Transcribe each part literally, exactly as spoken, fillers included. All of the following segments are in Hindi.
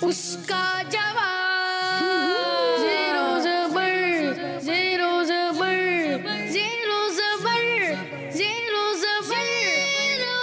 उसका जवाब ज़ीरो ज़बर ज़ीरो ज़बर ज़ीरो ज़बर ज़ीरो ज़बर ज़ीरो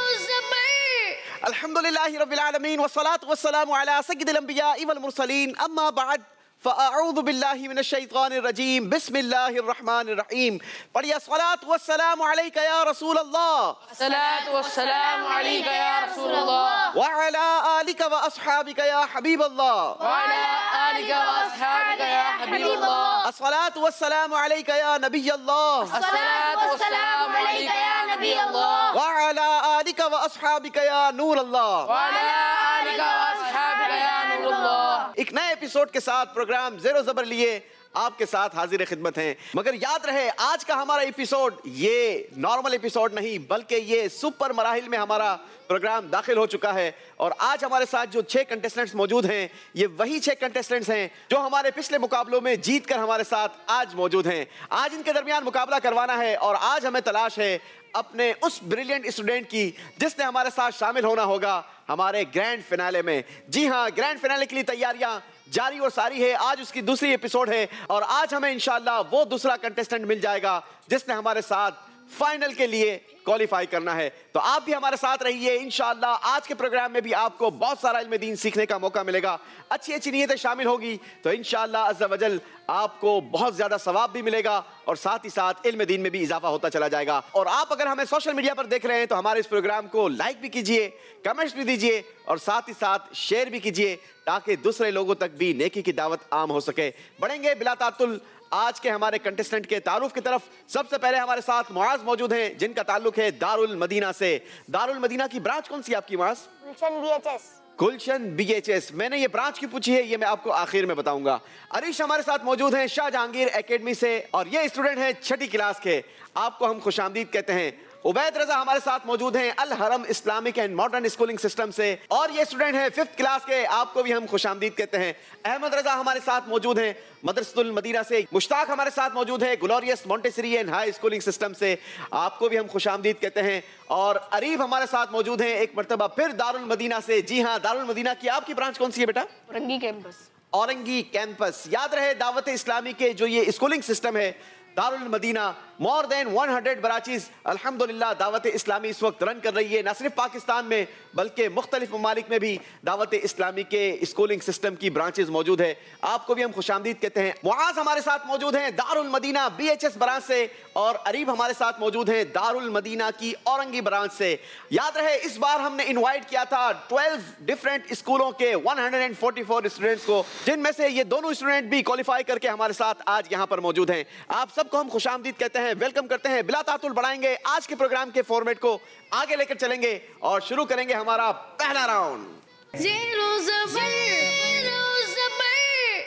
ज़बर। अल्हम्दुलिल्लाहि रब्बिल आलमीन वस्सलातु वस्सलामु अला सय्यिदिल अंबियाइ वल मुरसलीन अम्मा बाद फ़अऊज़ु बिल्लाहि मिनश शैतानिर रजीम बिस्मिल्लाहिर रहमानिर रहीम। पढ़िए सलात वस्सलामु अलैका या रसूल अल्लाह सलात वस्सलामु अलैका या रसूल अल्लाह व अला आलिका व अस्हाबिका या हबीब अल्लाह व अला आलिका व अस्हाबिका या हबीब अल्लाह। अस्सलातु वस्सलामु अलैका या नबी अल्लाह अस्सलातु वस्सलामु अलैका या नबी अल्लाह व अला आलिका व अस्हाबिका या नूर अल्लाह व अला आलिका व अस्हाबिका या नूर अल्लाह। एक नए एपिसोड के साथ प्रोग्राम ज़ीरो ज़बर लिए आपके साथ हाजिर खिदमत हैं। मगर याद रहे आज का हमारा एपिसोड ये नॉर्मल एपिसोड नहीं बल्कि ये सुपर मराहिल में हमारा प्रोग्राम दाखिल हो चुका है। और आज हमारे साथ जो छह कंटेस्टेंट्स मौजूद हैं ये वही छह कंटेस्टेंट्स हैं जो हमारे पिछले मुकाबलों में जीत कर हमारे साथ आज मौजूद हैं। आज इनके दरमियान मुकाबला करवाना है और आज हमें तलाश है अपने उस ब्रिलियंट स्टूडेंट की जिसने हमारे साथ शामिल होना होगा हमारे ग्रैंड फिनाले में। जी हाँ, ग्रैंड फिनाले के लिए तैयारियां जारी और सारी है। आज उसकी दूसरी एपिसोड है और आज हमें इंशाल्लाह वो दूसरा कंटेस्टेंट मिल जाएगा जिसने हमारे साथ फाइनल के लिए क्वालिफाई करना है। तो आप भी हमारे साथ रहिए इंशाल्लाह। आज के प्रोग्राम में भी आपको बहुत सारा इल्म दीन सीखने का मौका मिलेगा, अच्छी अच्छी नीयतें शामिल होगी तो इंशाल्लाह अज़्ज़ा वजल आपको बहुत ज्यादा सवाब भी मिलेगा और साथ ही साथ इल्म दीन में भी इजाफा होता चला जाएगा। और आप अगर हमें सोशल मीडिया पर देख रहे हैं तो हमारे इस प्रोग्राम को लाइक भी कीजिए, कमेंट्स भी दीजिए और साथ ही साथ शेयर भी कीजिए ताकि दूसरे लोगों तक भी नेकी की दावत आम हो सके। बढ़ेंगे बिला तातुल आज के हमारे कंटेस्टेंट के तारुफ की तरफ। सबसे पहले हमारे साथ मुआज मौजूद हैं जिनका ताल्लुक है दारुल मदीना से। दारुल मदीना की ब्रांच कौन सी आपकी मुआज? गुलशन बीएचएस। गुलशन बीएचएस। मैंने ये ब्रांच की पूछी है, ये मैं आपको आखिर में बताऊंगा। अरीश हमारे साथ मौजूद हैं शाहजहांगीर एकेडमी से और ये स्टूडेंट हैं छठी क्लास के, आपको हम खुशामदीद कहते हैं। उबैद रजा हमारे साथ मौजूद हैं Al Haram Islamic and modern schooling system से और ये स्टूडेंट हैं फिफ्थ क्लास के, आपको भी हम खुशामदीद कहते हैं। अहमद रजा हमारे साथ मौजूद हैं मदरसतुल मदीना से। मुश्ताक हमारे साथ मौजूद है glorious Montessori and high schooling system से, आपको भी हम खुशामदीद कहते हैं। और अरीफ हमारे साथ मौजूद हैं एक मरतबा फिर दारुल मदीना से। जी हाँ, दारुल मदीना की आपकी ब्रांच कौन सी है बेटा? औरंगी कैंपस। औरंगी कैंपस। याद रहे दावत इस्लामी के जो ये स्कूलिंग सिस्टम है Darul Madina more than hundred branches अल्हम्दुलिल्लाह दावत इस्लामी इस वक्त रन कर रही है, न सिर्फ पाकिस्तान में बल्कि मुख्तलिफ ममालिक में भी दावत इस्लामी के स्कूलिंग सिस्टम की ब्रांचेस मौजूद है। आपको भी हम खुशामदीद कहते हैं। मुआज हमारे साथ मौजूद हैं दारुल मदीना बीएचएस ब्रांच से और अरीब हमारे साथ मौजूद हैं दारुल मदीना की औरंगी ब्रांच से। याद रहे इस बार हमने इन्वाइट किया था ट्वेल्व डिफरेंट स्कूलों के one hundred forty four students को, जिनमें से ये दोनों स्टूडेंट भी क्वालिफाई करके हमारे साथ आज यहाँ पर मौजूद हैं। आप सबको हम खुशामदीद कहते हैं, वेलकम करते हैं। बिला तातुल बढ़ाएंगे आज के प्रोग्राम के फॉर्मेट को आगे लेकर चलेंगे और शुरू करेंगे हमारा पहला राउंड। ज़ीरो ज़बर ज़ीरो ज़बर।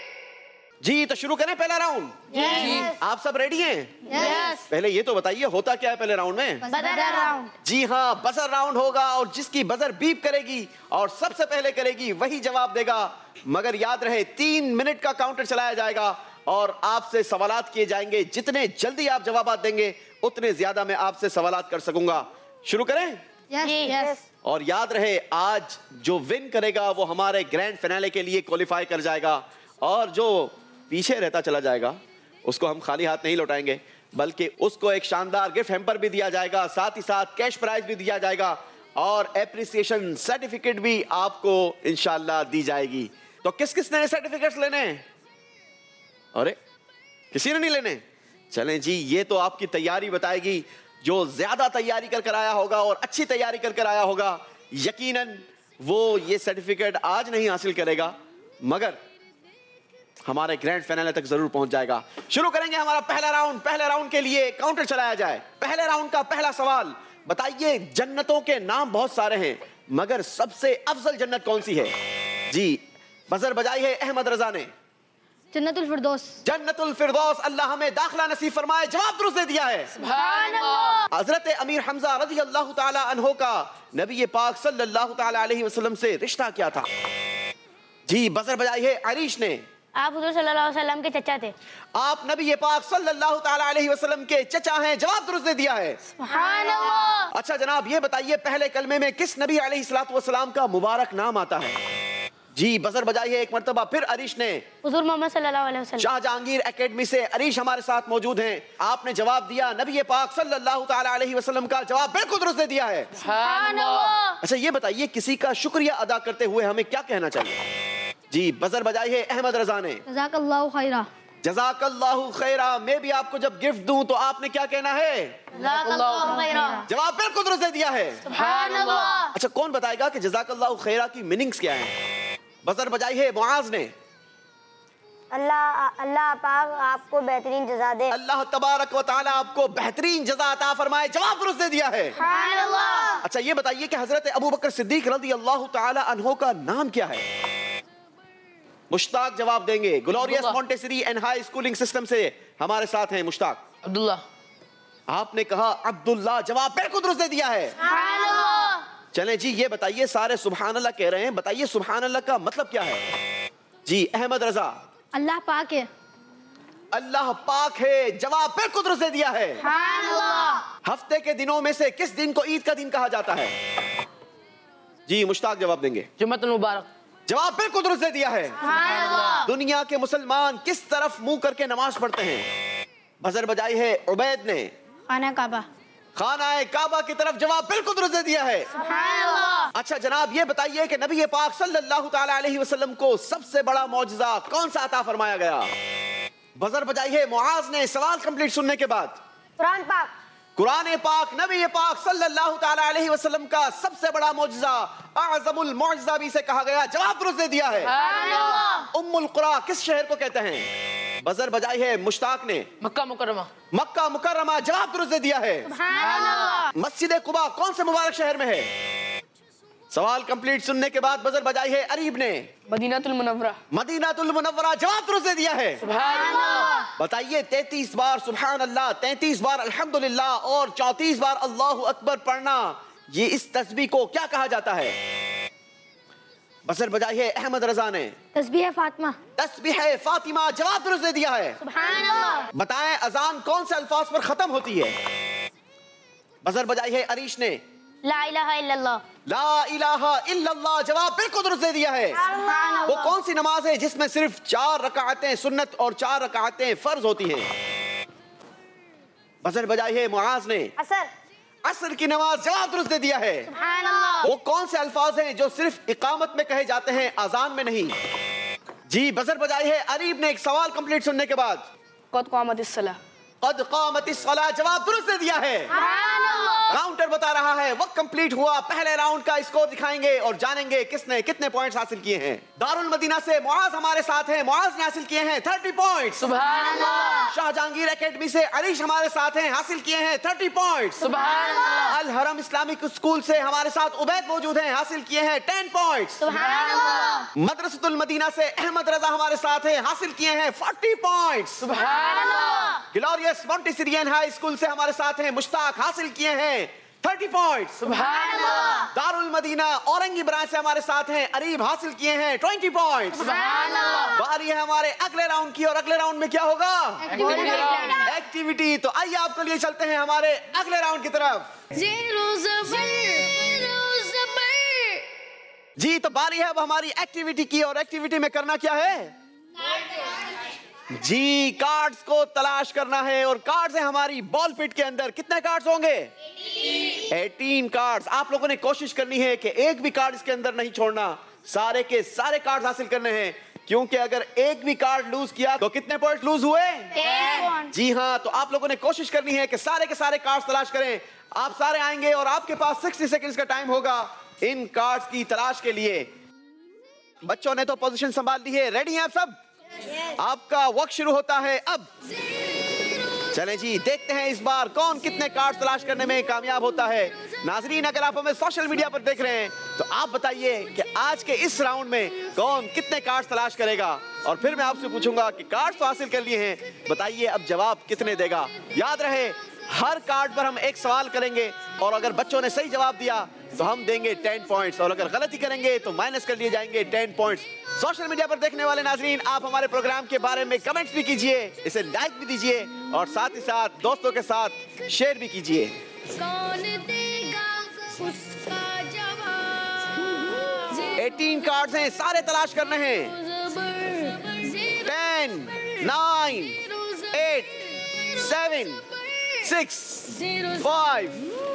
जी तो शुरू करें पहला राउंड। यस। आप सब रेडी हैं? यस। पहले ये तो बताइए होता क्या है पहले राउंड में? Buzzer round. जी हाँ, बजर राउंड होगा और जिसकी बजर बीप करेगी और सबसे पहले करेगी वही जवाब देगा। मगर याद रहे तीन मिनट का काउंटर चलाया जाएगा और आपसे सवालात किए जाएंगे। जितने जल्दी आप जवाब देंगे उतने ज्यादा मैं आपसे सवालात कर सकूंगा। शुरू करें? Yes yes. और याद रहे आज जो विन करेगा वो हमारे ग्रैंड फिनाले के लिए क्वालिफाई कर जाएगा और जो पीछे रहता चला जाएगा उसको हम खाली हाथ नहीं लौटाएंगे बल्कि उसको एक शानदार गिफ्ट हैम्पर भी दिया जाएगा, साथ ही साथ कैश प्राइज भी दिया जाएगा और एप्रिसिएशन सर्टिफिकेट भी आपको इंशाल्लाह दी जाएगी। तो किस किस ने सर्टिफिकेट्स लेने हैं? अरे किसी ने नहीं लेने? चलें जी, ये तो आपकी तैयारी बताएगी। जो ज्यादा तैयारी कर कर आया होगा और अच्छी तैयारी कर कर आया होगा यकीनन वो ये सर्टिफिकेट आज नहीं हासिल करेगा मगर हमारे ग्रैंड फाइनल तक जरूर पहुंच जाएगा। शुरू करेंगे हमारा पहला राउंड। पहले राउंड के लिए काउंटर चलाया जाए। पहले राउंड का पहला सवाल, बताइए जन्नतों के नाम बहुत सारे हैं मगर सबसे अफजल जन्नत कौन सी है? जी बजर बजाई है अहमद रजा ने। जन्नतुल फिरदौस। जन्नतुल फिरदौस, अल्लाह हमें दाखिला नसीब फरमाए। जवाब दुरुस्त दे दिया है। सुभान अल्लाह। हजरत अमीर हमजा रज़ी अल्लाह ताला अन्हो का नबी पाक सल्लल्लाहु ताला अलैहि वसल्लम से रिश्ता क्या था? जी बजर बजाई है अरीश ने। आप हुजूर सल्लल्लाहु अलैहि वसल्लम के चचा थे। आप नबी पाक सल्लल्लाहु ताला अलैहि वसल्लम के चचा हैं। जवाब दुरुस्त दे दिया है। सुभान अल्लाह। अच्छा जनाब ये बताइए पहले कलमे में किस नबी अलैहिस्सलातु वस्सलाम का मुबारक नाम आता है? जी बजर बजाइए एक मर्तबा फिर। अरीश ने। हुजूर मोहम्मद सल्लल्लाहु अलैहि वसल्लम। शाहजहांगीर एकेडमी से अरीश हमारे साथ मौजूद हैं। आपने जवाब दिया नबी पाक सल्लल्लाहु ताला अलैहि वसल्लम का जवाब बिल्कुल दुरुस्त दे दिया है। सुभान अल्लाह। अच्छा ये बताइए किसी का शुक्रिया अदा करते हुए हमें क्या कहना चाहिए? जी बजर बजाइए अहमद रजा ने। जज़ाकल्लाहु खैरा। जज़ाकल्लाहु खैरा। मैं भी आपको जब गिफ्ट दूं तो आपने क्या कहना है? जज़ाकल्लाहु खैरा। जवाब बिल्कुल दुरुस्त दे दिया है। सुभान अल्लाह। अच्छा कौन बताएगा कि जज़ाकल्लाहु खैरा की मीनिंग्स क्या है? बजर बजाइए मुआज ने। अल्लाह अल्लाह पाक आपको बेहतरीन जज़ा दे। अल्लाह तबारक व तआला आपको बेहतरीन जज़ा अता फरमाए। जवाब दुरुस्त दे दिया है। सुभान अल्लाह। अच्छा ये बताइए कि हजरत अबू बकर सिद्दीक रज़ी अल्लाह तआला अन्हो का नाम क्या है? मुश्ताक जवाब देंगे। Glorious Abdullah. Montessori and high schooling system से हमारे साथ हैं मुश्ताक। अब्दुल्ला। आपने कहा अब्दुल्ला। जवाब बिल्कुल दुरुस्त दे दिया है। सुभान अल्लाह। चलें जी ये बताइए सारे सुभान अल्लाह कह रहे हैं, बताइए सुभान अल्लाह का मतलब क्या है? जी अहमद रजा। अल्लाह पाक है। अल्लाह पाक है। जवाब बिल्कुल दुरुस्त दे दिया है। सुभान अल्लाह। हफ्ते के दिनों में से किस दिन को ईद का दिन कहा जाता है? जी मुश्ताक जवाब देंगे। जुम्मतुल मुबारक। जवाब बिल्कुल दुरुस्त दे दिया है। सुभान अल्लाह। दुनिया के मुसलमान किस तरफ मुंह करके नमाज पढ़ते हैं? बजर बजाई है उबैद ने। खाना काबा। खाना काबा की तरफ। जवाब बिल्कुल दुरुस्त दे दिया है। सुभान अल्लाह। अच्छा जनाब ये बताइए कि नबी पाक सल्लल्लाहु ताला अलैहि वसल्लम को सबसे बड़ा मौजज़ा कौन सा अता फरमाया गया? बजर बजाइए मुआज ने। सवाल कंप्लीट सुनने के बाद कुरान पाक। कुरान पाक नबी पाक सल्लल्लाहु ताला अलैहि वसल्लम का सबसे बड़ा मौजज़ा आज़मुल मौजज़ा भी से कहा गया। जवाब दुरुस्त दे दिया है। सुभान अल्लाह। उम्मुल कुरा किस शहर को कहते हैं? बजर बजाई है मुश्ताक ने। मक्का मुकर्रमा। मक्का मुकर्रमा। जवाब दुरुस्त दे दिया है। सुभान अल्लाह। मस्जिद कुबा कौन से मुबारक शहर में है? सवाल कंप्लीट सुनने के बाद बजर बजाई है अरीब ने। मदीनातुल मुनव्वरा। मदीनातुल मुनव्वरा। जवाब दुरुस्त दे दिया है। सुभान अल्लाह। बताइए तैंतीस बार सुभान अल्लाह, तैंतीस बार अल्हम्दुलिल्लाह और चौंतीस बार अल्लाहु अकबर पढ़ना, ये इस तस्बीह को क्या कहा जाता है? बसर बजाई है अहमद रजा ने। तस्बीह फातिमा। तस्बीह फातिमा। जवाब दुरुस्त दे दिया है। सुभान अल्लाह। बताएं अजान कौन से अल्फाज पर खत्म होती है? बजर बजाई है अरीश ने। ला इलाहा इल्लल्लाह। ला इलाहा इल्लल्लाह। जवाब बिल्कुल दुरुस्त दे दिया है। सुभान वो अल्लाह। कौन सी नमाज है जिसमें सिर्फ चार रकातें सुन्नत और चार रकातें फर्ज होती हैं? बजर बजाई है मुआज ने। असर। असर की नमाज। जवाब दुरुस्त दे दिया है। सुभान अल्लाह। वो कौन से अल्फाज हैं जो सिर्फ इकामत में कहे जाते हैं, अजान में नहीं? जी बजर बजाई है अरीब ने। एक सवाल कंप्लीट सुनने के बाद कद क़ामतिस सलाह। कद क़ामतिस सलाह। जवाब दुरुस्त दे दिया है। सुभान अल्लाह। काउंटर बता रहा है वक्त कंप्लीट हुआ। पहले राउंड का स्कोर दिखाएंगे और जानेंगे किसने कितने पॉइंट्स हासिल किए हैं। दारुल मदीना से मुआज हमारे साथ हैं। मुआज ने हासिल किए हैं तीस पॉइंट्स। सुभान अल्लाह। शाहजहांगीर एकेडमी से अरीश हमारे साथ हैं, हासिल किए हैं तीस पॉइंट्स। सुभान अल्लाह। अल हरम इस्लामिक स्कूल से हमारे साथ उबैद मौजूद हैं, हासिल किए हैं दस पॉइंट्स। सुभान अल्लाह। मदरसतुल मदीना से अहमद रजा हमारे साथ हैं, हासिल किए हैं चालीस पॉइंट्स। सुभान Allah. Glorious Montessori high school से हमारे साथ हैं मुश्ताक, हासिल किए हैं तीस पॉइंट्स। सुभान अल्लाह। दारुल मदीना औरंगी ब्रांच से हमारे साथ हैं अरीब, हासिल किए हैं बीस पॉइंट्स। सुभान अल्लाह। बारी है हमारे अगले राउंड की और अगले राउंड में क्या होगा? Activity round. एक्टिविटी। तो आइए आपको लिए चलते हैं हमारे अगले राउंड की तरफ। Zero zero zero zero. जी तो बारी है अब हमारी एक्टिविटी की और एक्टिविटी में करना क्या है? जी कार्ड्स को तलाश करना है और कार्ड्स है हमारी बॉल पिट के अंदर। कितने कार्ड्स होंगे? अठारह कार्ड्स। आप लोगों ने कोशिश करनी है कि एक भी कार्ड इसके अंदर नहीं छोड़ना, सारे के सारे कार्ड्स हासिल करने हैं, क्योंकि अगर एक भी कार्ड लूज किया तो कितने पॉइंट लूज हुए? जी हाँ, तो आप लोगों ने कोशिश करनी है कि सारे के सारे कार्ड्स तलाश करें। आप सारे आएंगे और आपके पास साठ सेकंड्स का टाइम होगा इन कार्ड्स की तलाश के लिए। बच्चों ने तो पोजीशन संभाल ली है, रेडी हैं आप सब? आपका वक्त शुरू होता है अब। चलें जी देखते हैं इस बार कौन कितने कार्ड तलाश करने में कामयाब होता है। नाजरीन अगर आप हमें सोशल मीडिया पर देख रहे हैं तो आप बताइए कि आज के इस राउंड में कौन कितने कार्ड तलाश करेगा, और फिर मैं आपसे पूछूंगा कि कार्ड तो हासिल कर लिए हैं, बताइए अब जवाब कितने देगा। याद रहे हर कार्ड पर हम एक सवाल करेंगे और अगर बच्चों ने सही जवाब दिया तो हम देंगे दस पॉइंट्स और अगर गलती करेंगे तो माइनस कर लिए जाएंगे दस पॉइंट्स। सोशल मीडिया पर देखने वाले नाजरीन आप हमारे प्रोग्राम के बारे में कमेंट्स भी कीजिए, इसे लाइक भी दीजिए और साथ ही साथ दोस्तों के साथ शेयर भी कीजिए। कौन देगा उसका जवाब? अठारह कार्ड्स हैं, सारे तलाश करने हैं। Ten, nine, eight, seven, six, five,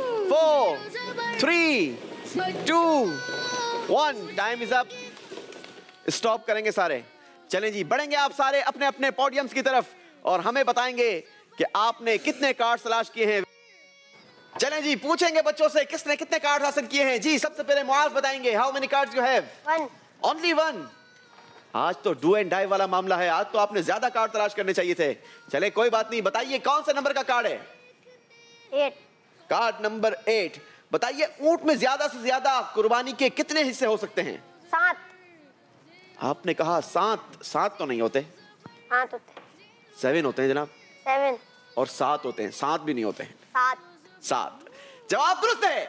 four, three, two, one. Time is up. Stop करेंगे सारे। चलें जी, बढ़ेंगे आप सारे अपने अपने पोडियम्स की तरफ और हमें बताएंगे कि आपने कितने कार्ड तलाश किए हैं। चलें जी, पूछेंगे बच्चों से किसने कितने कार्ड हासिल किए हैं। जी, सबसे पहले मुआज बताएंगे, how many cards you have? One. Only one. आज तो डू एंड डाई वाला मामला है, आज तो आपने ज्यादा कार्ड तलाश करने चाहिए थे। चले कोई बात नहीं, बताइए कौन से नंबर का कार्ड है? एट। Card number eight. बताइए ऊंट में ज्यादा से ज्यादा कुर्बानी के कितने हिस्से हो सकते हैं? सात। आपने कहा सात। सात तो नहीं होते, आठ होते हैं। सेवन होते हैं जनाब। सेवन। और सात होते हैं, सात भी नहीं होते हैं। सात। सात। जवाब दुरुस्त है।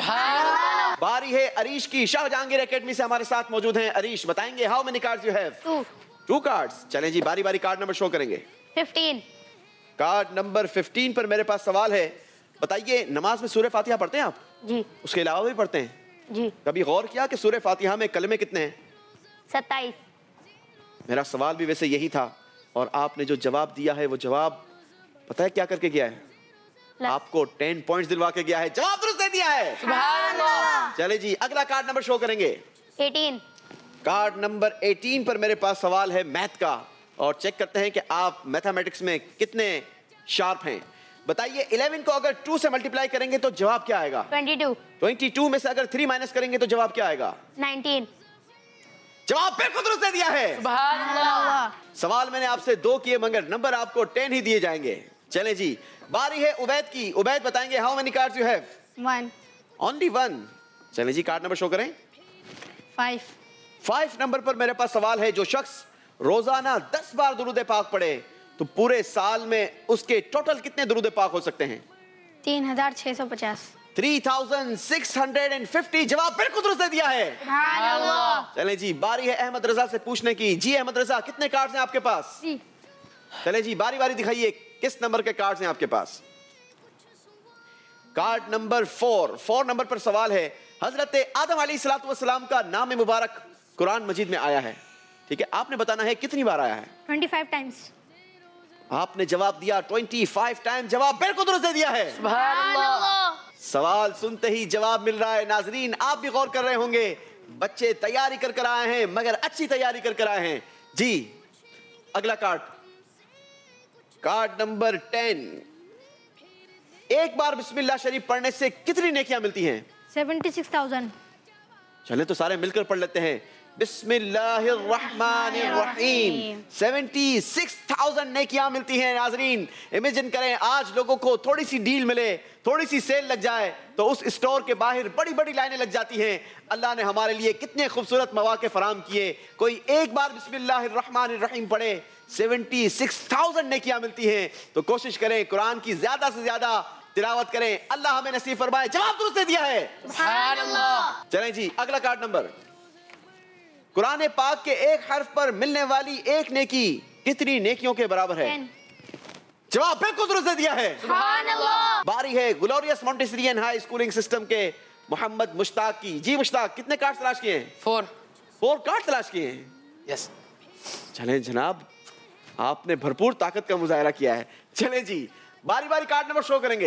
बारी है अरीश की। शाह जहांगीर एकेडमी से हमारे साथ मौजूद हैं अरीश। बताएंगे how many cards you have? Two. Two cards. चलें जी, बारी बारी कार्ड नंबर शो करेंगे। फिफ्टीन। कार्ड नंबर फिफ्टीन पर मेरे पास सवाल है। बताइए, नमाज में सूरह फातिहा पढ़ते हैं आप? जी। उसके अलावा भी पढ़ते हैं? जी। कभी गौर किया कि सूरह फातिहा में कलमे कितने हैं? सत्ताईस। मेरा सवाल भी वैसे यही था और आपने जो जवाब दिया है वो जवाब पता है क्या करके गया है? आपको टेन पॉइंट्स दिलवा के गया है। जवाब दुरुस्त दे दिया है। सुभान अल्लाह। चले जी, अगला कार्ड नंबर शो करेंगे। एटीन। कार्ड नंबर एटीन पर मेरे पास सवाल है मैथ का और चेक करते हैं कि आप मैथमेटिक्स में कितने शार्प हैं। बताइए, इलेवन को अगर टू से मल्टीप्लाई करेंगे तो जवाब क्या आएगा? Twenty two. ट्वेंटी टू में से अगर थ्री माइनस करेंगे तो जवाब क्या आएगा? नाइनटीन। जवाब बिल्कुल दुरुस्त दे दिया है। सुभान अल्लाह। सवाल मैंने आपसे दो किए मगर नंबर आपको टेन ही दिए जाएंगे। चलें जी, बारी है उबैद की। उबैद बताएंगे how many cards you have? One. Only one. चलें जी, कार्ड नंबर शो करें। फाइव। फाइव नंबर पर मेरे पास सवाल है, जो शख्स रोजाना दस बार दुरूद पाक पढ़े तो पूरे साल में उसके टोटल कितने दुरूद पाक हो सकते हैं? तीन हजार छह सौ पचास। Three thousand six hundred fifty. जवाब बिल्कुल दुरुस्त दे दिया है। चलें जी, बारी है अहमद रजा से पूछने की। जी अहमद रजा, कितने कार्ड्स हैं आपके पास? जी। चलें जी, बारी बारी दिखाइए किस नंबर के कार्ड्स हैं आपके पास। Card number four. Four number पर सवाल है, हजरत आदम अलैहिस्सलातु वस्सलाम का नाम मुबारक कुरान मजीद में आया है। ठीक है, आपने बताना है कितनी बार आया है। Twenty five times. आपने जवाब दिया ट्वेंटी फाइव टाइम। जवाब बिल्कुल दुरुस्त दे दिया है। सुभान अल्लाह। सवाल सुनते ही जवाब मिल रहा है। नाजरीन, आप भी गौर कर रहे होंगे, बच्चे तैयारी कर कर आए हैं मगर अच्छी तैयारी कर कर आए हैं। जी, अगला कार्ड, कार्ड नंबर टेन। एक बार बिस्मिल्लाह शरीफ पढ़ने से कितनी नेकियां मिलती हैं? Seventy six thousand. चले तो सारे मिलकर पढ़ लेते हैं। बिस्मिल्लाहिर्रहमानिर्रहीम। सेवेंटी सिक्स थाउजेंड नेकियां मिलती हैं। नाजरीन, इमेजिन करें आज लोगों को थोड़ी सी डील मिले, थोड़ी सी सेल लग जाए तो उस स्टोर के बाहर बड़ी बड़ी लाइनें लग जाती हैं। अल्लाह ने हमारे लिए कितने खूबसूरत मौके फराम किए। कोई एक बार बिस्मिल्लाहिर्रहमानिर्रहीम पढ़े, सेवेंटी सिक्स थाउजेंड नेकियां मिलती हैं। तो कोशिश करें कुरान की ज्यादा से ज्यादा तिलावत करें। अल्लाह हमें नसीब फरमाए। जवाब दुरुस्त दे दिया है। सुभान अल्लाह। चलें जी, अगला कार्ड नंबर। कुरान पाक के एक हर्फ पर मिलने वाली एक नेकी कितनी नेकियों के बराबर है? जवाब बिल्कुल दुरुस्त दे दिया है। सुभान अल्लाह। बारी है glorious Montessorian high schooling system के मोहम्मद मुश्ताक की। जी मुश्ताक, कितने कार्ड तलाश किए हैं? फोर। फोर कार्ड तलाश किए हैं। यस। चलें जनाब, आपने भरपूर ताकत का मुजाहरा किया है। चलें जी, बारी बारी कार्ड नंबर शो करेंगे।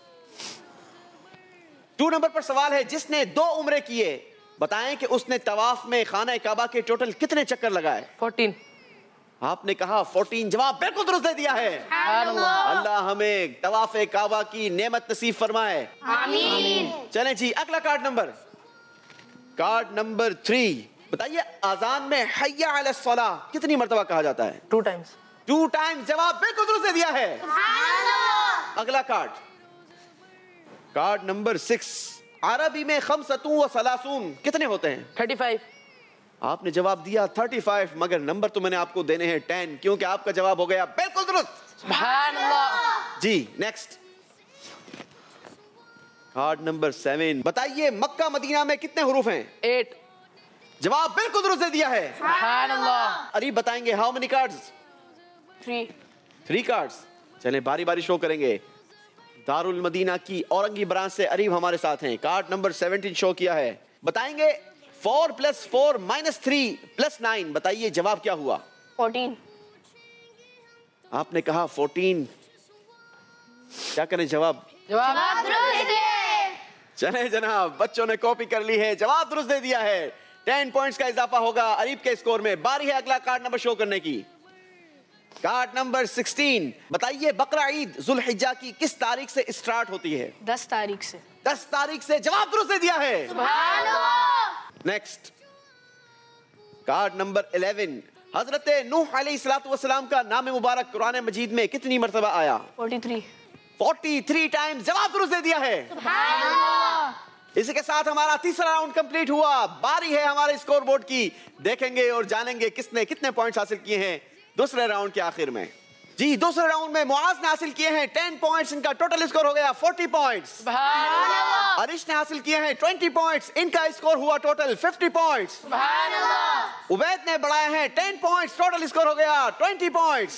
टू नंबर पर सवाल है, जिसने दो उम्रे किए बताएं कि उसने तवाफ में खाना काबा के टोटल कितने चक्कर लगाए? फोर्टीन। आपने कहा फोर्टीन। जवाब बिल्कुल दुरुस्त दे दिया है। अल्लाह हमें तवाफ काबा की नेमत नसीब फरमाए। आमीन। चलें जी, अगला card number, card number three. बताइए, आजान में हय्या अलस सलाह कितनी मर्तबा कहा जाता है? Two times. Two times. जवाब बिल्कुल दुरुस्त दे दिया है। अगला कार्ड, कार्ड नंबर सिक्स। अरबी में खमसतून व सलासून कितने होते हैं? Thirty five. आपने जवाब दिया थर्टी फाइव मगर नंबर तो मैंने आपको देने हैं टेन, क्योंकि आपका जवाब हो गया बिल्कुल दुरुस्त। सुभान अल्लाह। जी, नेक्स्ट, कार्ड नंबर सेवन। बताइए, मक्का मदीना में कितने हुरूफ हैं? एट। जवाब बिल्कुल दुरुस्त दे दिया है। सुभान अल्लाह। अरे बताएंगे how many cards? Three. Three cards. चलें बारी बारी शो करेंगे। दारुल मदीना की औरंगी ब्रांच से अरीब हमारे साथ हैं। कार्ड नंबर सेवनटीन शो किया है। बताएंगे four plus four minus three plus nine, बताइए जवाब क्या हुआ? फोर्टीन। आपने कहा फोर्टीन, क्या करें जवाब? जवाब चले जनाब, बच्चों ने कॉपी कर ली है, जवाब दुरुस्त दे दिया है। टेन पॉइंट्स का इजाफा होगा अरीब के स्कोर में। बारी है अगला कार्ड नंबर शो करने की। कार्ड नंबर सिक्सटीन, बताइए बकरा ईद जुल्हिज्जा की किस तारीख से स्टार्ट होती है? दस तारीख से। दस तारीख से, जवाब दुरुस्त दे दिया है। नेक्स्ट कार्ड नंबर इलेवन, हजरत नूह अलैहिस्सलातु वस्सलाम का नाम मुबारक कुरान मजीद में कितनी मर्तबा आया? Forty three. Forty three times, जवाब दुरुस्त दे दिया है। इसी के साथ हमारा तीसरा राउंड कंप्लीट हुआ। बारी है हमारे स्कोर बोर्ड की, देखेंगे और जानेंगे किसने कितने पॉइंट्स हासिल किए हैं दूसरे राउंड के आखिर में। जी, दूसरे राउंड में मुआज ने हासिल किए हैं टेन पॉइंट्स, इनका टोटल स्कोर हो गया फोर्टी पॉइंट्स। अरिश ने हासिल किए हैं ट्वेंटी पॉइंट्स, इनका स्कोर हुआ टोटल फिफ्टी पॉइंट्स। उबैद ने बढ़ाए हैं टेन पॉइंट्स, टोटल स्कोर हो गया ट्वेंटी पॉइंट्स।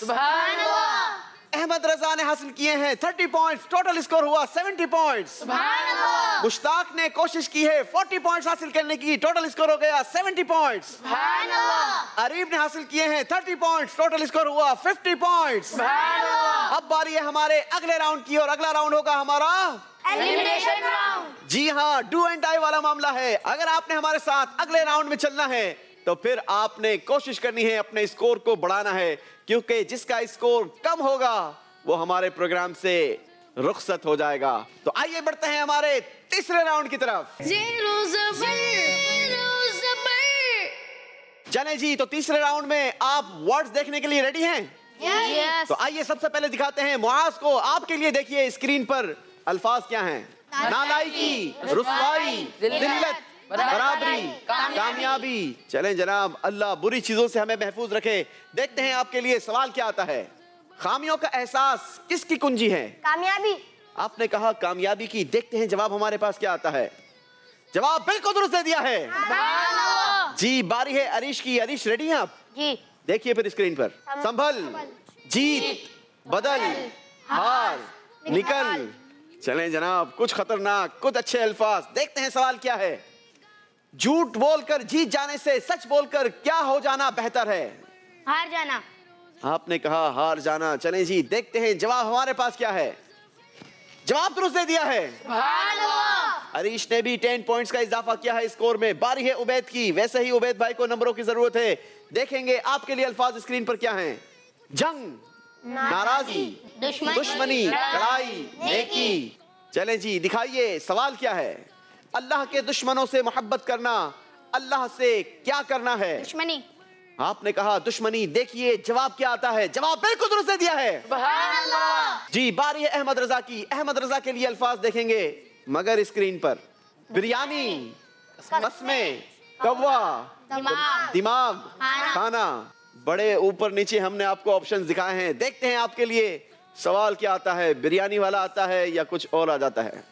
अहमद रजा ने हासिल किए हैं थर्टी पॉइंट्स, टोटल स्कोर हुआ सेवेंटी पॉइंट्स। मुश्ताक ने कोशिश की है फोर्टी पॉइंट्स हासिल करने की, टोटल स्कोर हो गया सेवेंटी पॉइंट्स। अरीब ने हासिल किए हैं थर्टी पॉइंट्स, टोटल स्कोर हुआ फिफ्टी पॉइंट्स। अब बारी है हमारे अगले राउंड की, और अगला राउंड होगा हमारा एलिमिनेशन राउंड। जी हाँ, डू एंड डाई वाला मामला है। अगर आपने हमारे साथ अगले राउंड में चलना है तो फिर आपने कोशिश करनी है अपने स्कोर को बढ़ाना है, क्योंकि जिसका स्कोर कम होगा वो हमारे प्रोग्राम से रुखसत हो जाएगा। तो आइए बढ़ते हैं हमारे तीसरे राउंड की तरफ। Zero ज़बर, zero ज़बर। चलें जी, तो तीसरे राउंड में आप वर्ड्स देखने के लिए रेडी हैं? यस। तो आइए सबसे पहले दिखाते हैं मुआज को। आपके लिए देखिए स्क्रीन पर अल्फाज क्या हैं? नालायकी, रुसवाई, दिल्लत, बराबरी, कामयाबी। चलें जनाब, अल्लाह बुरी चीजों से हमें महफूज रखे। देखते हैं आपके लिए सवाल क्या आता है। खामियों का एहसास किसकी कुंजी है? कामयाबी। आपने कहा कामयाबी की। देखते हैं जवाब हमारे पास क्या आता है। जवाब बिल्कुल दुरुस्त दे दिया है। जी, बारी है अरीश की। अरीश रेडी हैं आप? जी। देखिए फिर स्क्रीन पर। संभल, जीत, बदल, हार, निकल। चलें जनाब, कुछ खतरनाक कुछ अच्छे अल्फाज। देखते हैं सवाल क्या है। झूठ बोलकर जीत जाने से सच बोलकर क्या हो जाना बेहतर है? हार जाना। आपने कहा हार जाना। चलें जी, देखते हैं जवाब हमारे पास क्या है। जवाब दुरुस्त दे दिया है। अरीश ने भी टेन पॉइंट्स का इजाफा किया है स्कोर में। बारी है उबैद की। वैसे ही उबैद भाई को नंबरों की जरूरत है। देखेंगे आपके लिए अल्फाज स्क्रीन पर क्या हैं। जंग, नाराजगी, दुश्मनी, लड़ाई, नेकी। चलें जी, दिखाइए सवाल क्या है। अल्लाह के दुश्मनों से मोहब्बत करना, अल्लाह से क्या करना है? दुश्मनी। आपने कहा दुश्मनी। देखिए जवाब क्या आता है। जवाब बिल्कुल दुरुस्त दे दिया है। जी, बारी है अहमद रजा की। अहमद रजा के लिए अल्फाज देखेंगे मगर स्क्रीन पर। बिरयानी, कस्में, कौवा, दिमाग, दिमाग, खाना। बड़े ऊपर नीचे हमने आपको ऑप्शंस दिखाए हैं। देखते हैं आपके लिए सवाल क्या आता है। बिरयानी वाला आता है या कुछ और आ जाता है?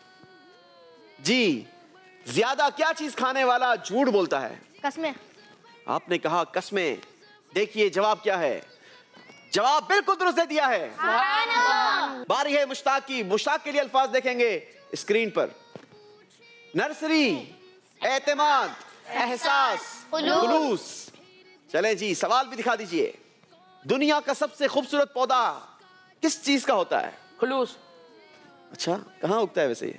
जी, ज्यादा क्या चीज खाने वाला झूठ बोलता है? कसमें। आपने कहा कस्में। देखिए जवाब क्या है। जवाब बिल्कुल दुरुस्त दे दिया है। बारी है मुश्ताक की। मुश्ताक के लिए अल्फाज देखेंगे स्क्रीन पर। नर्सरी, एतमाद, एहसास, खुलूस। चलें जी, सवाल भी दिखा दीजिए। दुनिया का सबसे खूबसूरत पौधा किस चीज का होता है? खुलूस। अच्छा, कहाँ उगता है वैसे ये?